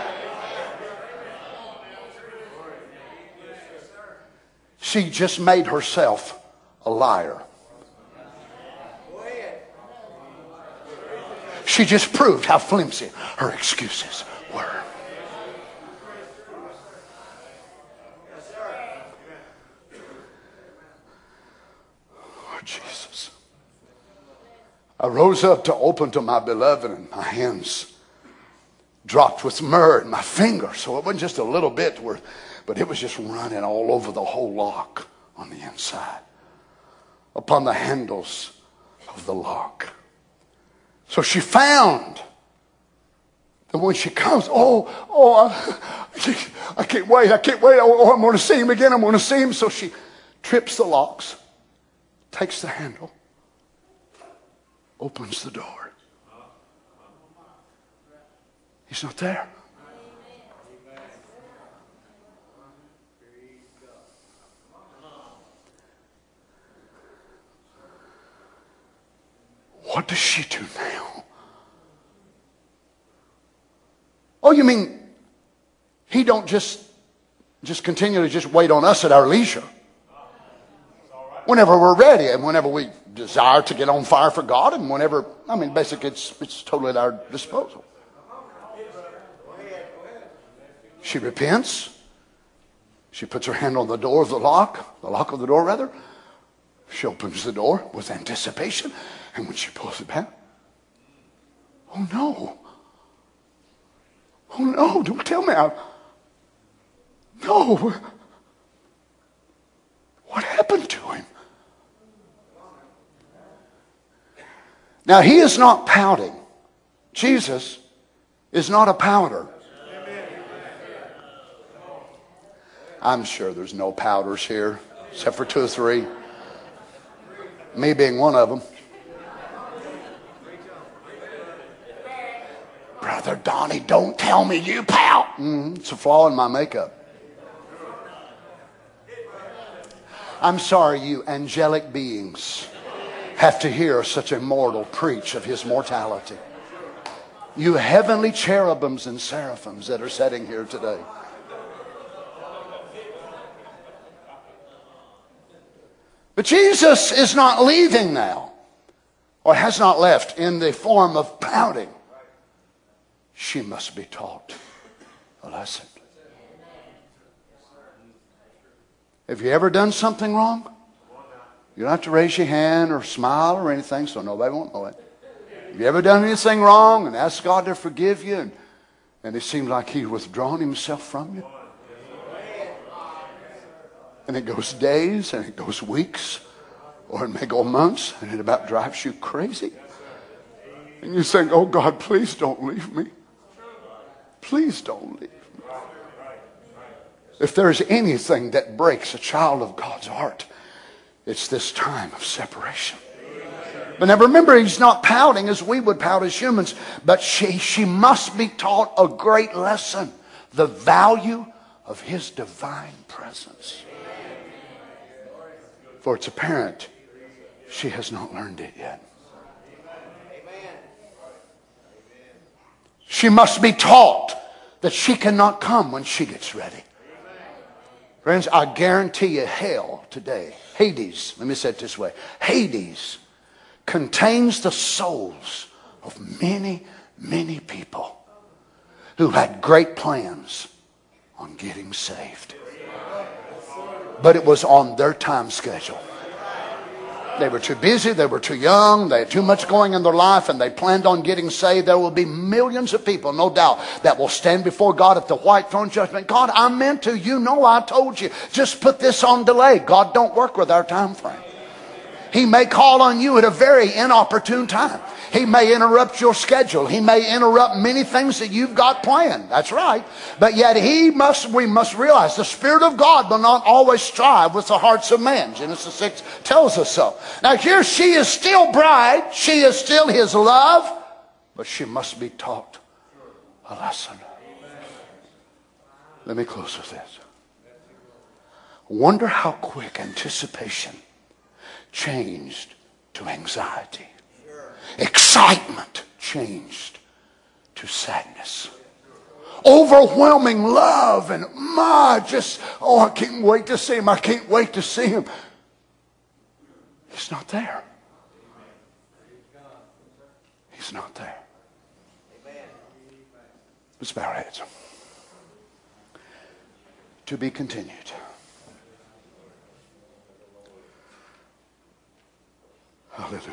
She just made herself a liar. She just proved how flimsy her excuses were. Oh, Jesus. I rose up to open to my beloved, and my hands dropped with myrrh in my fingers. So it wasn't just a little bit, but it was just running all over the whole lock on the inside, upon the handles of the lock. So she found that when she comes, I can't wait. Oh, I'm going to see him again. I'm going to see him. So she trips the locks, takes the handle, opens the door. He's not there. what does she do now? Oh, you mean he don't just continue to just wait on us at our leisure? Whenever we're ready and whenever we desire to get on fire for God, and whenever, basically it's totally at our disposal. She repents. She puts her hand on the door of the lock of the door rather. She opens the door with anticipation, and when she pulls it back, oh no, don't tell me no. What happened to him? Now, he is not pouting. Jesus is not a pouter. I'm sure there's no pouters here, except for 2 or 3. Me being one of them. Brother Donnie, don't tell me you pout. It's a flaw in my makeup. I'm sorry you angelic beings have to hear such a mortal preach of his mortality. You heavenly cherubims and seraphims that are sitting here today. But Jesus is not leaving now, or has not left in the form of pouting. She must be taught a lesson. Have you ever done something wrong? You don't have to raise your hand or smile or anything, so nobody won't know it. Have you ever done anything wrong and asked God to forgive you, and it seemed like He withdrawn Himself from you? And it goes days, and it goes weeks, or it may go months, and it about drives you crazy. And you think, oh God, please don't leave me. Please don't leave me. If there's anything that breaks a child of God's heart, it's this time of separation. But now remember, he's not pouting as we would pout as humans, but she must be taught a great lesson, the value of his divine presence. For it's apparent she has not learned it yet. She must be taught that she cannot come when she gets ready. Friends, I guarantee you hell today, Hades, let me say it this way, Hades contains the souls of many, many people who had great plans on getting saved. But it was on their time schedule. They were too busy, they were too young, they had too much going in their life, and they planned on getting saved. There will be millions of people, no doubt, that will stand before God at the white throne judgment. God, I meant to. You know I told you. Just put this on delay. God don't work with our time frame. He may call on you at a very inopportune time. He may interrupt your schedule. He may interrupt many things that you've got planned. That's right. But yet we must realize the Spirit of God will not always strive with the hearts of man. Genesis 6 tells us so. Now here she is still bride. She is still his love. But she must be taught a lesson. Let me close with this. Wonder how quick anticipation changed to anxiety. Excitement changed to sadness. Overwhelming love and I can't wait to see him. I can't wait to see him. He's not there. He's not there. Let's bow our heads. To be continued. Hallelujah.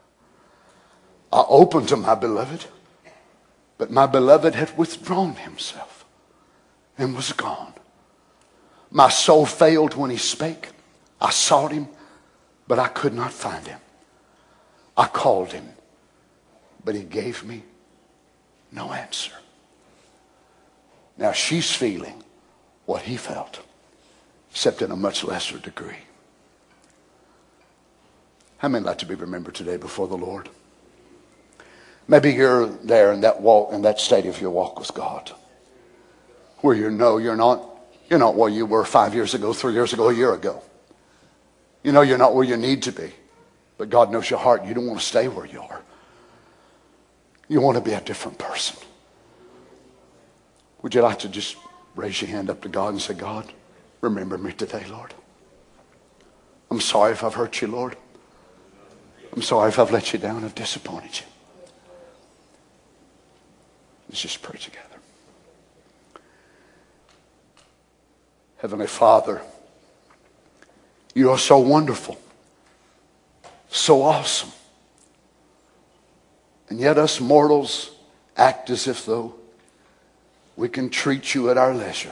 I opened to my beloved, but my beloved had withdrawn himself and was gone. My soul failed when he spake. I sought him, but I could not find him. I called him, but he gave me no answer. Now she's feeling what he felt, except in a much lesser degree. How many like to be remembered today before the Lord? Maybe you're there in that walk, in that state of your walk with God, where you know you're not where you were 5 years ago, 3 years ago, a year ago. You know you're not where you need to be, but God knows your heart. You don't want to stay where you are. You want to be a different person. Would you like to just raise your hand up to God and say, God, remember me today, Lord. I'm sorry if I've hurt you, Lord. I'm sorry if I've let you down, I've disappointed you. Let's just pray together. Heavenly Father, you are so wonderful, so awesome. And yet us mortals act as if though we can treat you at our leisure.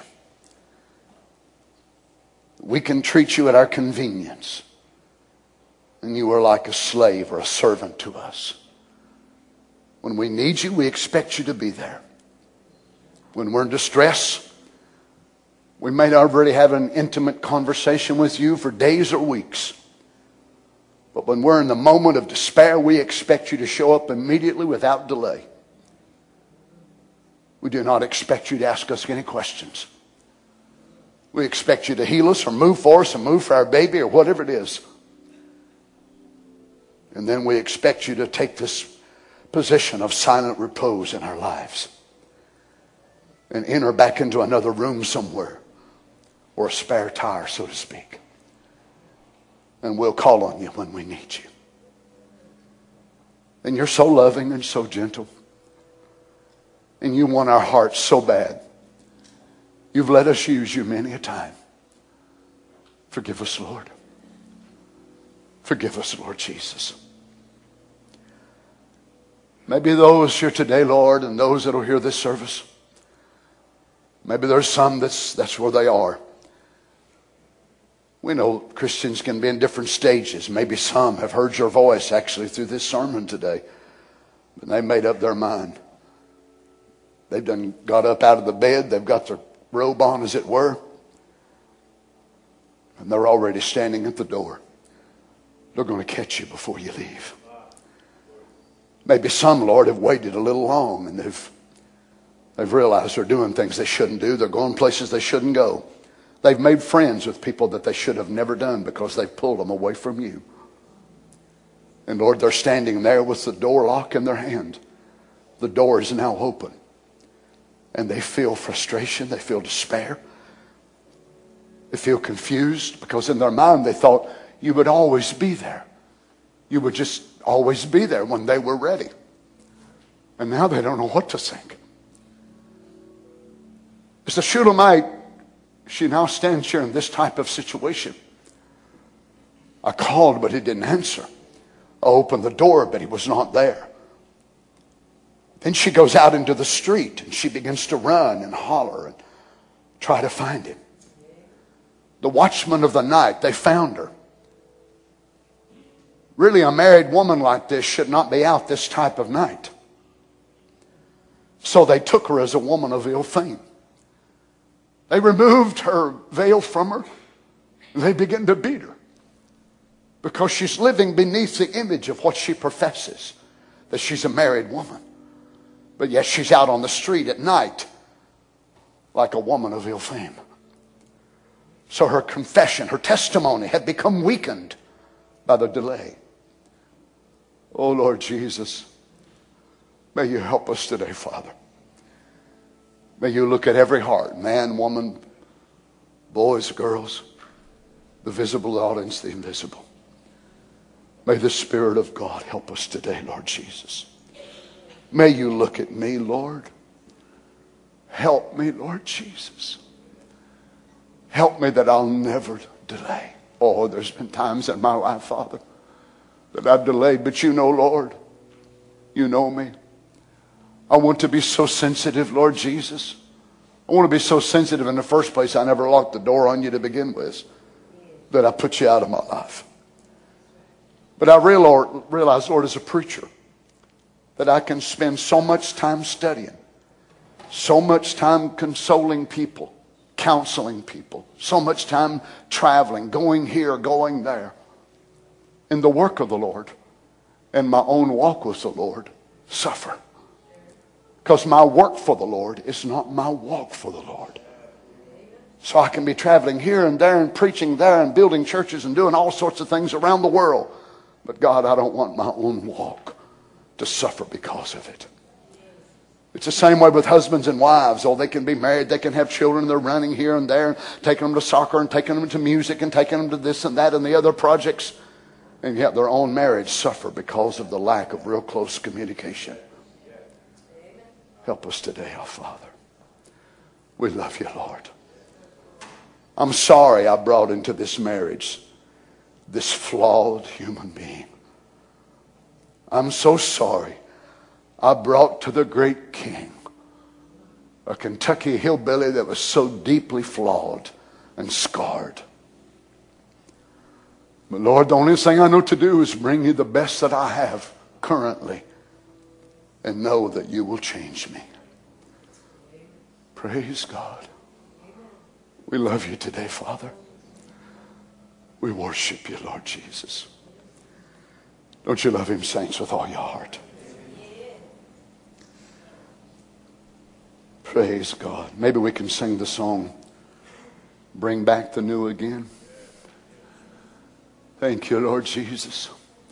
We can treat you at our convenience. And you are like a slave or a servant to us. When we need you, we expect you to be there. When we're in distress, we may not already have an intimate conversation with you for days or weeks. But when we're in the moment of despair, we expect you to show up immediately without delay. We do not expect you to ask us any questions. We expect you to heal us or move for us or move for our baby or whatever it is. And then we expect you to take this position of silent repose in our lives and enter back into another room somewhere or a spare tire, so to speak. And we'll call on you when we need you. And you're so loving and so gentle. And you want our hearts so bad. You've let us use you many a time. Forgive us, Lord. Forgive us, Lord Jesus. Maybe those here today, Lord, and those that will hear this service, maybe there's some that's where they are. We know Christians can be in different stages. Maybe some have heard your voice actually through this sermon today. But they made up their mind. They've got up out of the bed. They've got their robe on, as it were. And they're already standing at the door. They're going to catch you before you leave. Maybe some, Lord, have waited a little long and they've realized they're doing things they shouldn't do. They're going places they shouldn't go. They've made friends with people that they should have never done because they've pulled them away from you. And Lord, they're standing there with the door lock in their hand. The door is now open. And they feel frustration. They feel despair. They feel confused because in their mind they thought you would always be there. You would just always be there when they were ready. And now they don't know what to think. As the Shulamite, she now stands here in this type of situation. I called, but he didn't answer. I opened the door, but he was not there. Then she goes out into the street and she begins to run and holler and try to find him. The watchmen of the night, they found her. Really, a married woman like this should not be out this type of night. So they took her as a woman of ill fame. They removed her veil from her. They began to beat her because she's living beneath the image of what she professes, that she's a married woman. But yet she's out on the street at night like a woman of ill fame. So her confession, her testimony had become weakened by the delay. Oh, Lord Jesus, may you help us today, Father. May you look at every heart, man, woman, boys, girls, the visible audience, the invisible. May the Spirit of God help us today, Lord Jesus. May you look at me, Lord. Help me, Lord Jesus. Help me that I'll never delay. Oh, there's been times in my life, Father, that I've delayed, but you know, Lord, you know me. I want to be so sensitive, Lord Jesus. I want to be so sensitive in the first place, I never locked the door on you to begin with, that I put you out of my life. But I realize, Lord, as a preacher, that I can spend so much time studying, so much time consoling people, counseling people, so much time traveling, going here, going there, in the work of the Lord, and my own walk with the Lord suffer. Because my work for the Lord is not my walk for the Lord. So I can be traveling here and there and preaching there and building churches and doing all sorts of things around the world. But God, I don't want my own walk to suffer because of it. It's the same way with husbands and wives. Oh, they can be married, they can have children, they're running here and there, taking them to soccer and taking them to music and taking them to this and that and the other projects. And yet their own marriage suffer because of the lack of real close communication. Help us today, our Father. We love you, Lord. I'm sorry I brought into this marriage this flawed human being. I'm so sorry I brought to the great King a Kentucky hillbilly that was so deeply flawed and scarred. But Lord, the only thing I know to do is bring you the best that I have currently and know that you will change me. Praise God. We love you today, Father. We worship you, Lord Jesus. Don't you love him, saints, with all your heart? Praise God. Maybe we can sing the song, Bring Back the New again. Thank you, Lord Jesus.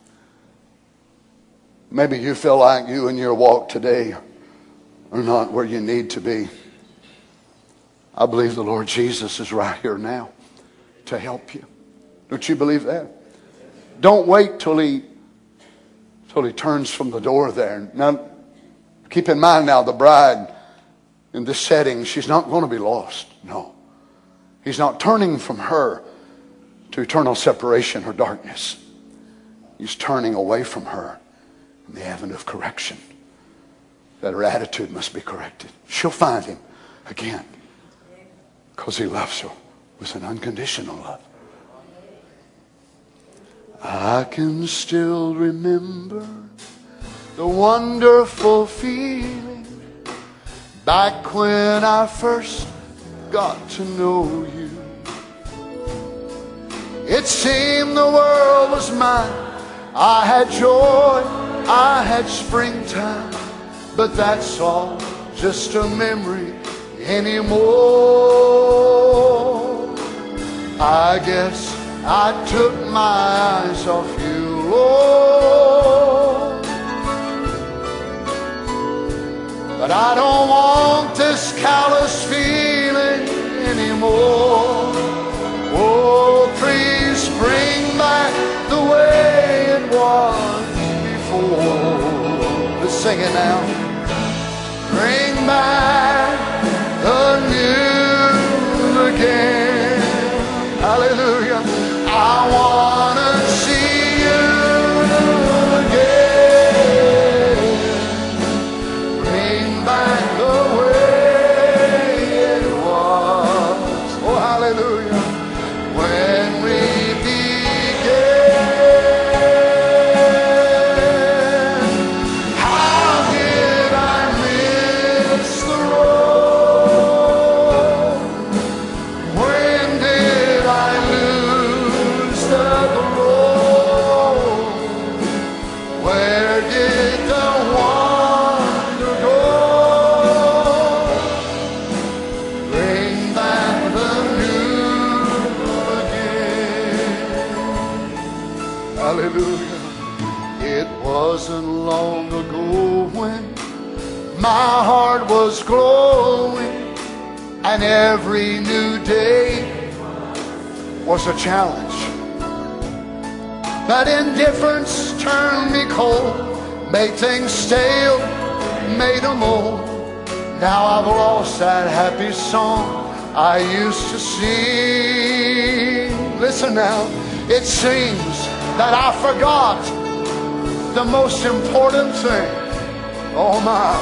Maybe you feel like you and your walk today are not where you need to be. I believe the Lord Jesus is right here now to help you. Don't you believe that? Don't wait till he turns from the door there. Now, keep in mind now, the bride in this setting, she's not going to be lost. No. He's not turning from her to eternal separation or darkness. He's turning away from her in the avenue of correction. That her attitude must be corrected. She'll find him again because he loves her with an unconditional love. I can still remember the wonderful feeling back when I first got to know you. It seemed the world was mine. I had joy, I had springtime, but that's all just a memory anymore. I guess I took my eyes off you, Lord. But I don't want this callous feeling anymore. Oh, please bring back the way it was before. Let's sing it now. Bring back the new again. Hallelujah. I want to see you again. Bring back the way it was. Oh, hallelujah. When we began, how did I miss the road? When did I lose the road? Where did the wonder go? Bring back the new again. Hallelujah. It wasn't long ago when my heart was glowing and every new day was a challenge. That indifference turned me cold, made things stale, made them old. Now I've lost that happy song I used to sing. Listen now, it seems that I forgot the most important thing. Oh my,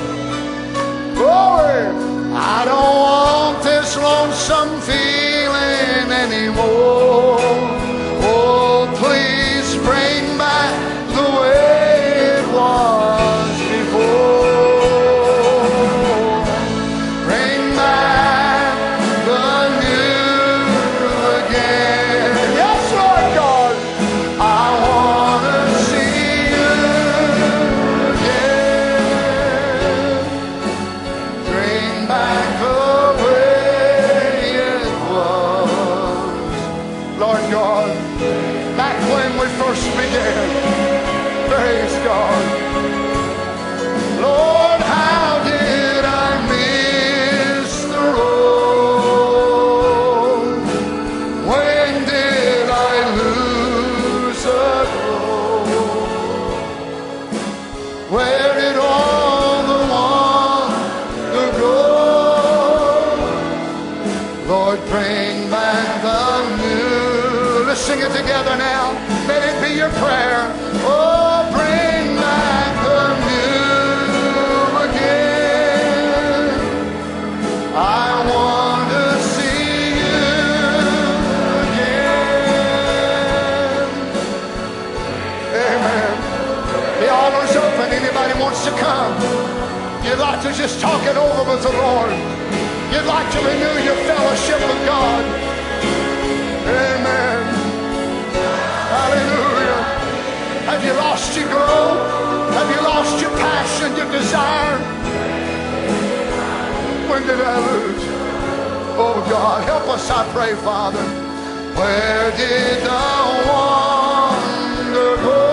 glory! I don't want this lonesome feeling anymore. Oh, please bring back the way it was before. Bring back the new again. Yes, Lord God. I want to see you again. Bring back the way it was. Lord God, back when we first began. Praise God. Lord, how did Lord, bring back the new. Let's sing it together now. Let it be your prayer. Oh, bring back the new again. I want to see you again. Amen. The altar's open. Anybody wants to come? You'd like to just talk it over with the Lord. You'd like to renew your fellowship with God. Amen. Hallelujah. Have you lost your glow? Have you lost your passion, your desire? When did I lose? Oh God, help us, I pray, Father. Where did the wonder go?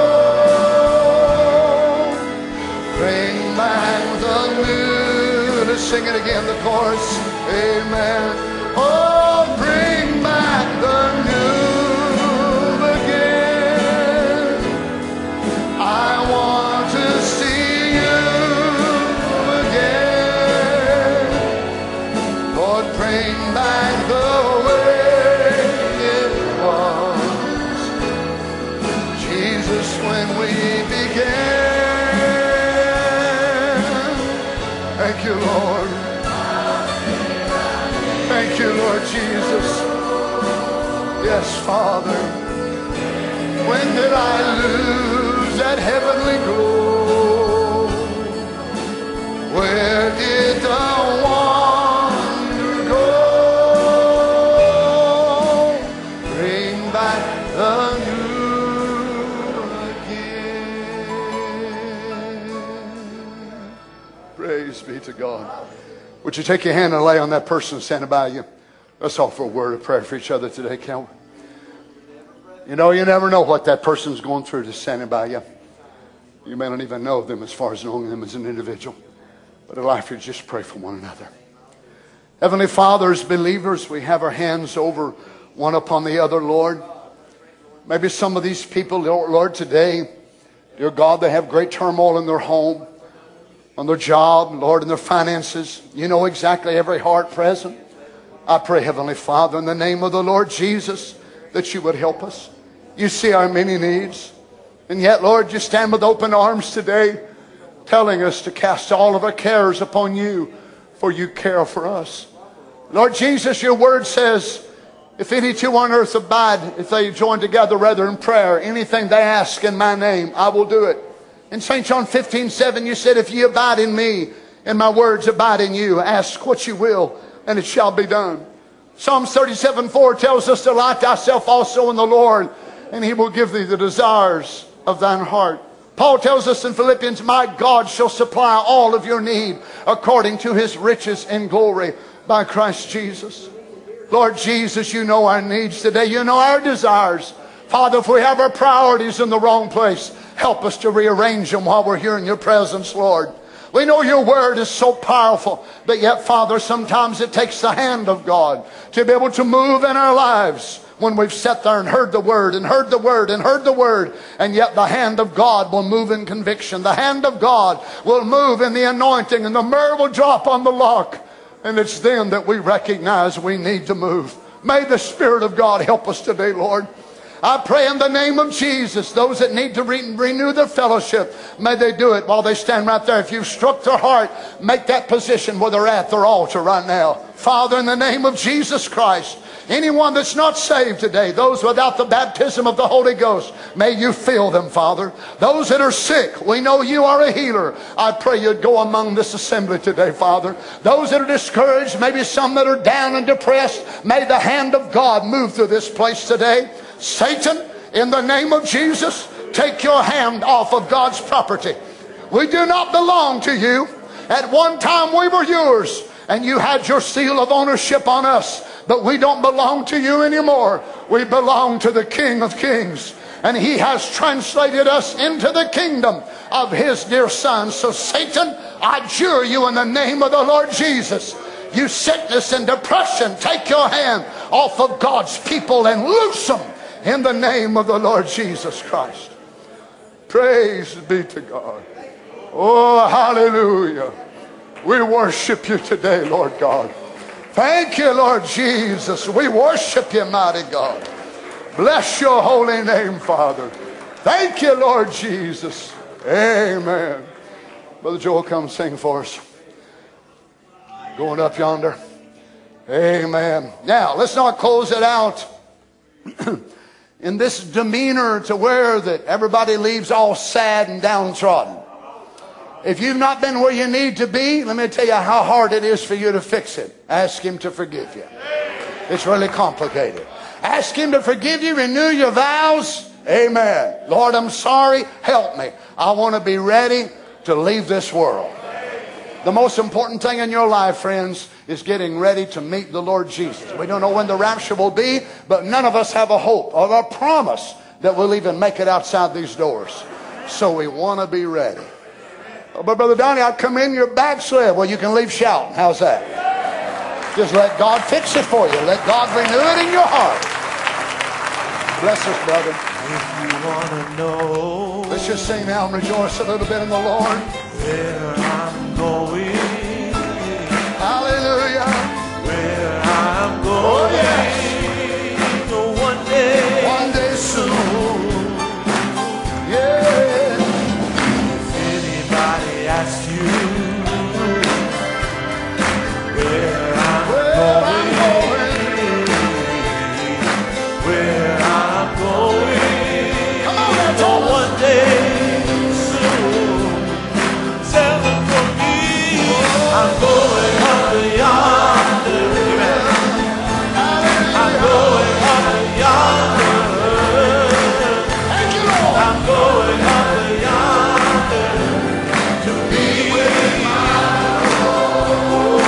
Bring back the new. Let's sing it again, the chorus. Amen. Oh, bring back the new again. I want to see you again. Lord, bring back the way it was, Jesus, when we began. Thank you, Lord. Thank you, Lord Jesus. Yes, Father. When did I lose that heavenly glow? Where did the wonder go? Bring back the new again. Praise be to God. Would you take your hand and lay on that person standing by you? Let's offer a word of prayer for each other today, can't we? You know, you never know what that person's going through just standing by you. You may not even know them as far as knowing them as an individual. But in life, you just pray for one another. Heavenly Father, as believers, we have our hands over one upon the other, Lord. Maybe some of these people, Lord, today, dear God, they have great turmoil in their home, on their job, Lord, in their finances. You know exactly every heart present. I pray, Heavenly Father, in the name of the Lord Jesus, that you would help us. You see our many needs. And yet, Lord, you stand with open arms today, telling us to cast all of our cares upon you, for you care for us. Lord Jesus, your word says, if any two on earth abide, if they join together rather in prayer, anything they ask in my name, I will do it. In St. John 15:7, you said, if ye abide in me, and my words abide in you, ask what you will, and it shall be done. Psalms 37:4 tells us, delight thyself also in the Lord, and he will give thee the desires of thine heart. Paul tells us in Philippians, my God shall supply all of your need according to his riches in glory by Christ Jesus. Lord Jesus, you know our needs today. You know our desires. Father, if we have our priorities in the wrong place, help us to rearrange them while we're here in your presence, Lord. We know your word is so powerful, but yet, Father, sometimes it takes the hand of God to be able to move in our lives when we've sat there and heard the word and heard the word and heard the word, and yet the hand of God will move in conviction. The hand of God will move in the anointing, and the myrrh will drop on the lock, and it's then that we recognize we need to move. May the Spirit of God help us today, Lord. I pray in the name of Jesus, those that need to renew their fellowship, may they do it while they stand right there. If you've struck their heart, make that position where they're at their altar right now. Father, in the name of Jesus Christ, anyone that's not saved today, those without the baptism of the Holy Ghost, may you fill them, Father. Those that are sick, we know you are a healer. I pray you'd go among this assembly today, Father. Those that are discouraged, maybe some that are down and depressed, may the hand of God move through this place today. Satan, in the name of Jesus, take your hand off of God's property. We do not belong to you. At one time we were yours, and you had your seal of ownership on us, but we don't belong to you anymore. We belong to the King of Kings, and he has translated us into the kingdom of his dear Son. So Satan, I adjure you in the name of the Lord Jesus, you sickness and depression, take your hand off of God's people and loose them in the name of the Lord Jesus Christ. Praise be to God. Oh, hallelujah. We worship you today, Lord God. Thank you, Lord Jesus. We worship you, mighty God. Bless your holy name, Father. Thank you, Lord Jesus. Amen. Brother Joel, come sing for us. Going up yonder. Amen. Now, let's not close it out in this demeanor to where that everybody leaves all sad and downtrodden. If you've not been where you need to be, let me tell you how hard it is for you to fix it. Ask Him to forgive you. It's really complicated. Ask Him to forgive you, renew your vows. Amen. Lord, I'm sorry. Help me. I want to be ready to leave this world. The most important thing in your life, friends, is getting ready to meet the Lord Jesus. We don't know when the rapture will be, but none of us have a hope or a promise that we'll even make it outside these doors. So we want to be ready. Oh, but Brother Donnie, I'd come in, you're backslid. Well, you can leave shouting. How's that? Just let God fix it for you. Let God renew it in your heart. Bless us, brother. If you want to know, Let's just sing now and rejoice a little bit in the Lord. Where I'm going. Hallelujah. Where I'm going. Oh, yes. One day soon. Yeah. If anybody asks you where I'm going, where I'm going, Come on now, Thomas. one day soon, tell them for me, I'm going up yonder. I'm going up yonder. Thank you, Lord. I'm going up yonder to be with my Lord.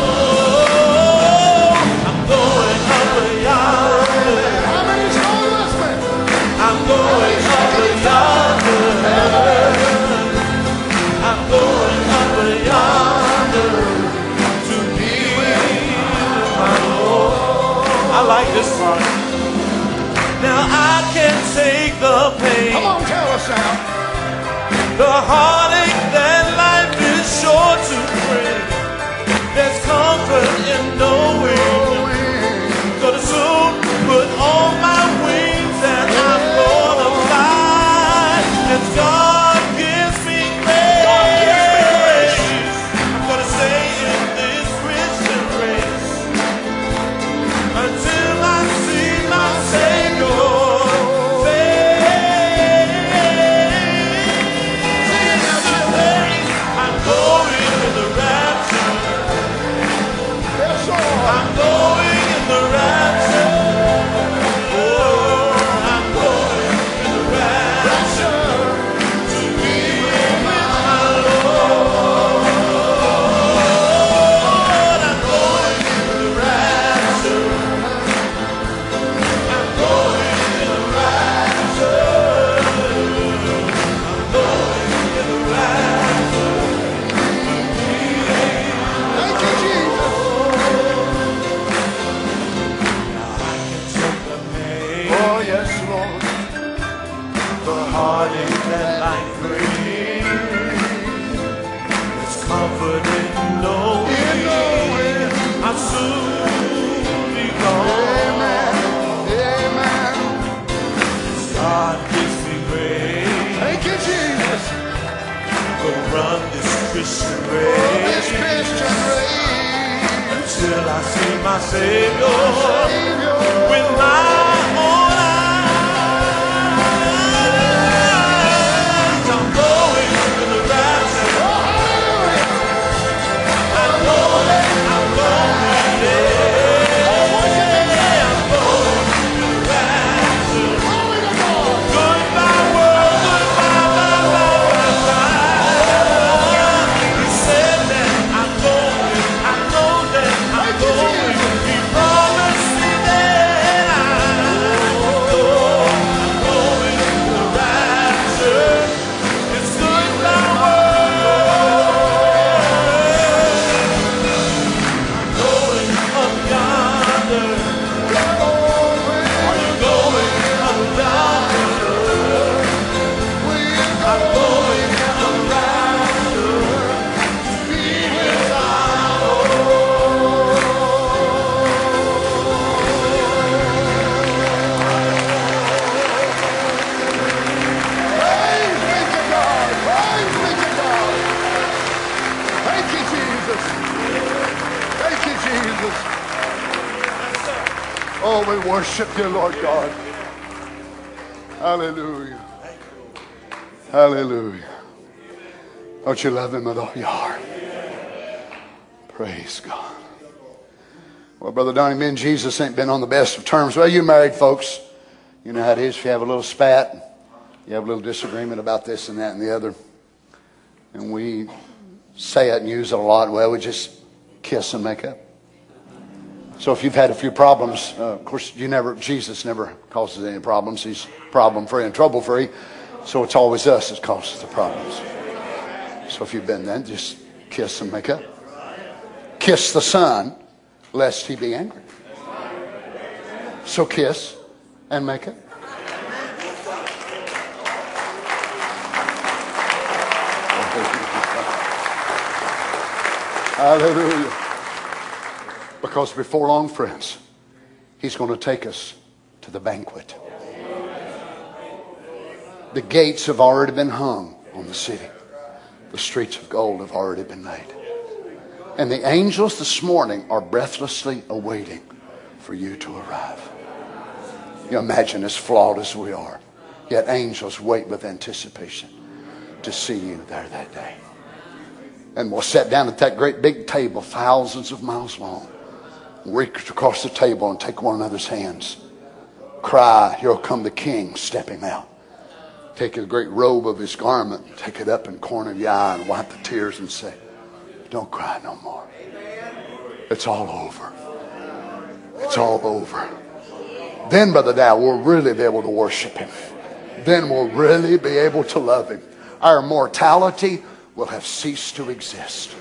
I'm going up yonder. How many's going with me? I'm going up yonder. I'm going up yonder to be with my Lord. I like this part. Now I can take the pain, Come on, tell us now. the heartache that life is sure to bring. There's comfort in knowing gonna soon put on my wings and I'm gonna fly. And God gives me grace. I'm gonna stay in this Christian race until I see my Savior face. I'm going in the rapture. Yes, Lord. I'm going in the rapture. Oh, I'm going in the rapture to be with my Lord. I'm going in the rapture. I'm going in the rapture. I'm going in the rapture. Thank you, Jesus. Take the pain, Oh, yes, Lord. the heartache that life brings. It's comfort in knowing I'll soon be gone. Amen. Amen. God gives me grace Thank you, Jesus. to run this Christian Oh, race this Christian race. until I see my Savior Savior. with my own eyes. I'm going to the rapture. I'm going, yeah. I'm going to the rapture. Goodbye world, goodbye, bye, bye, bye. He said that I'm going, I know that I'm going. He promised me that Oh, we worship you, Lord God. Hallelujah. Hallelujah. Don't you love him with all your heart? Praise God. Well, Brother Donnie, me and Jesus ain't been on the best of terms. Well, you married folks, you know how it is. If you have a little spat, you have a little disagreement about this and that and the other, and we say it and use it a lot, well, we just kiss and make up. So if you've had a few problems, of course, Jesus never causes any problems. He's problem-free and trouble-free. So it's always us that causes the problems. So if you've been there, just kiss and make up. Kiss the Son, lest he be angry. So kiss and make up. Hallelujah. Because before long, friends, he's going to take us to the banquet. The gates have already been hung on the city. The streets of gold have already been made. And the angels this morning are breathlessly awaiting for you to arrive. You imagine as flawed as we are, yet angels wait with anticipation to see you there that day. And we'll sit down at that great big table, thousands of miles long, reach across the table and take one another's hands. Cry, here come the King stepping out. Take a great robe of his garment, take it up in the corner of your eye and wipe the tears and say, don't cry no more. It's all over. It's all over. Then, Brother Dow, we'll really be able to worship him. Then we'll really be able to love him. Our mortality will have ceased to exist.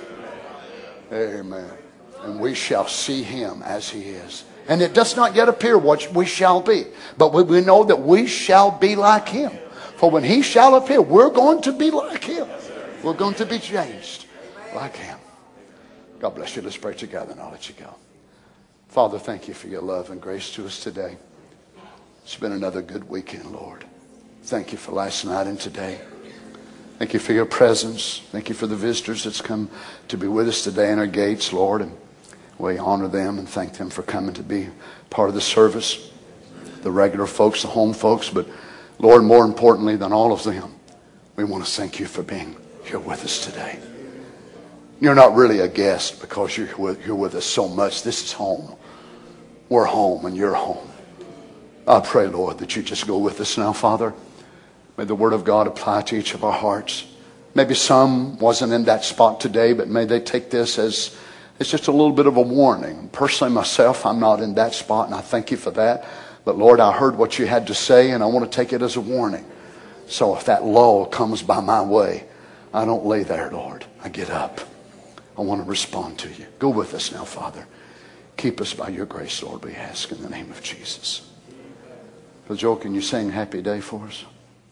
Amen. And we shall see him as he is. And it does not yet appear what we shall be. But we know that we shall be like him. For when he shall appear, we're going to be like him. We're going to be changed like him. God bless you. Let's pray together and I'll let you go. Father, thank you for your love and grace to us today. It's been another good weekend, Lord. Thank you for last night and today. Thank you for your presence. Thank you for the visitors that's come to be with us today in our gates, Lord. And we honor them and thank them for coming to be part of the service. The regular folks, the home folks. But Lord, more importantly than all of them, we want to thank you for being here with us today. You're not really a guest because you're with us so much. This is home. We're home and you're home. I pray, Lord, that you just go with us now, Father. May the Word of God apply to each of our hearts. Maybe some wasn't in that spot today, but may they take this as it's just a little bit of a warning. Personally, myself, I'm not in that spot, and I thank you for that. But Lord, I heard what you had to say, and I want to take it as a warning. So if that lull comes by my way, I don't lay there, Lord. I get up. I want to respond to you. Go with us now, Father. Keep us by your grace, Lord, we ask in the name of Jesus. So Joe, can you sing Happy Day for us?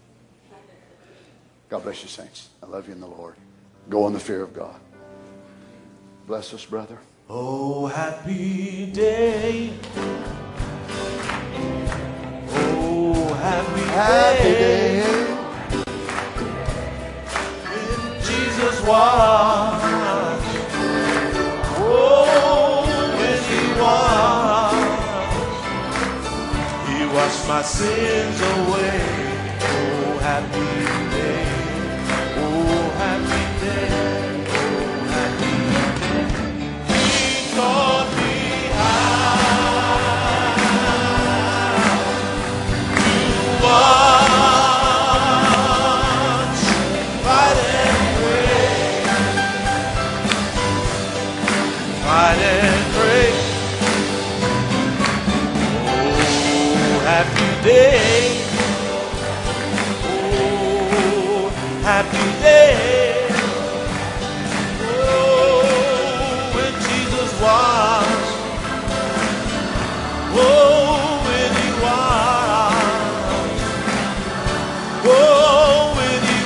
God bless you, saints. I love you in the Lord. Go in the fear of God. Bless us, brother. Oh, happy day. Oh, happy day. When Jesus washed. Oh, when he washed my sins away. Oh, happy day. Oh, happy day. Oh, happy day. He taught me how to watch, fight and pray, fight and pray. Oh, happy day. Oh, happy day. Oh, when Jesus washed. Oh, when he washed. Oh, when he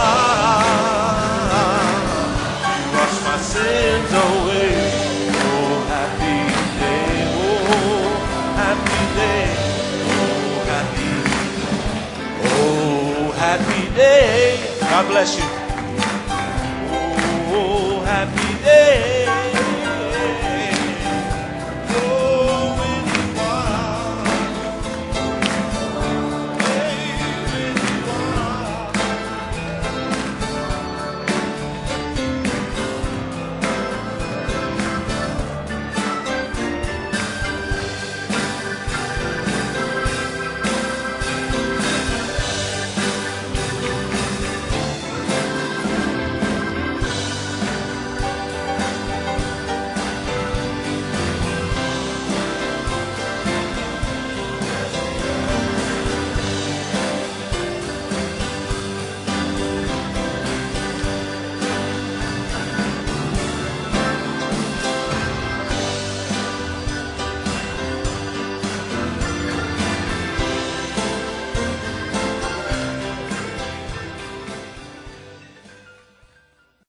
washed my sins away. Oh, happy day. Oh, happy day. Oh, happy day. Oh, happy day. God bless you.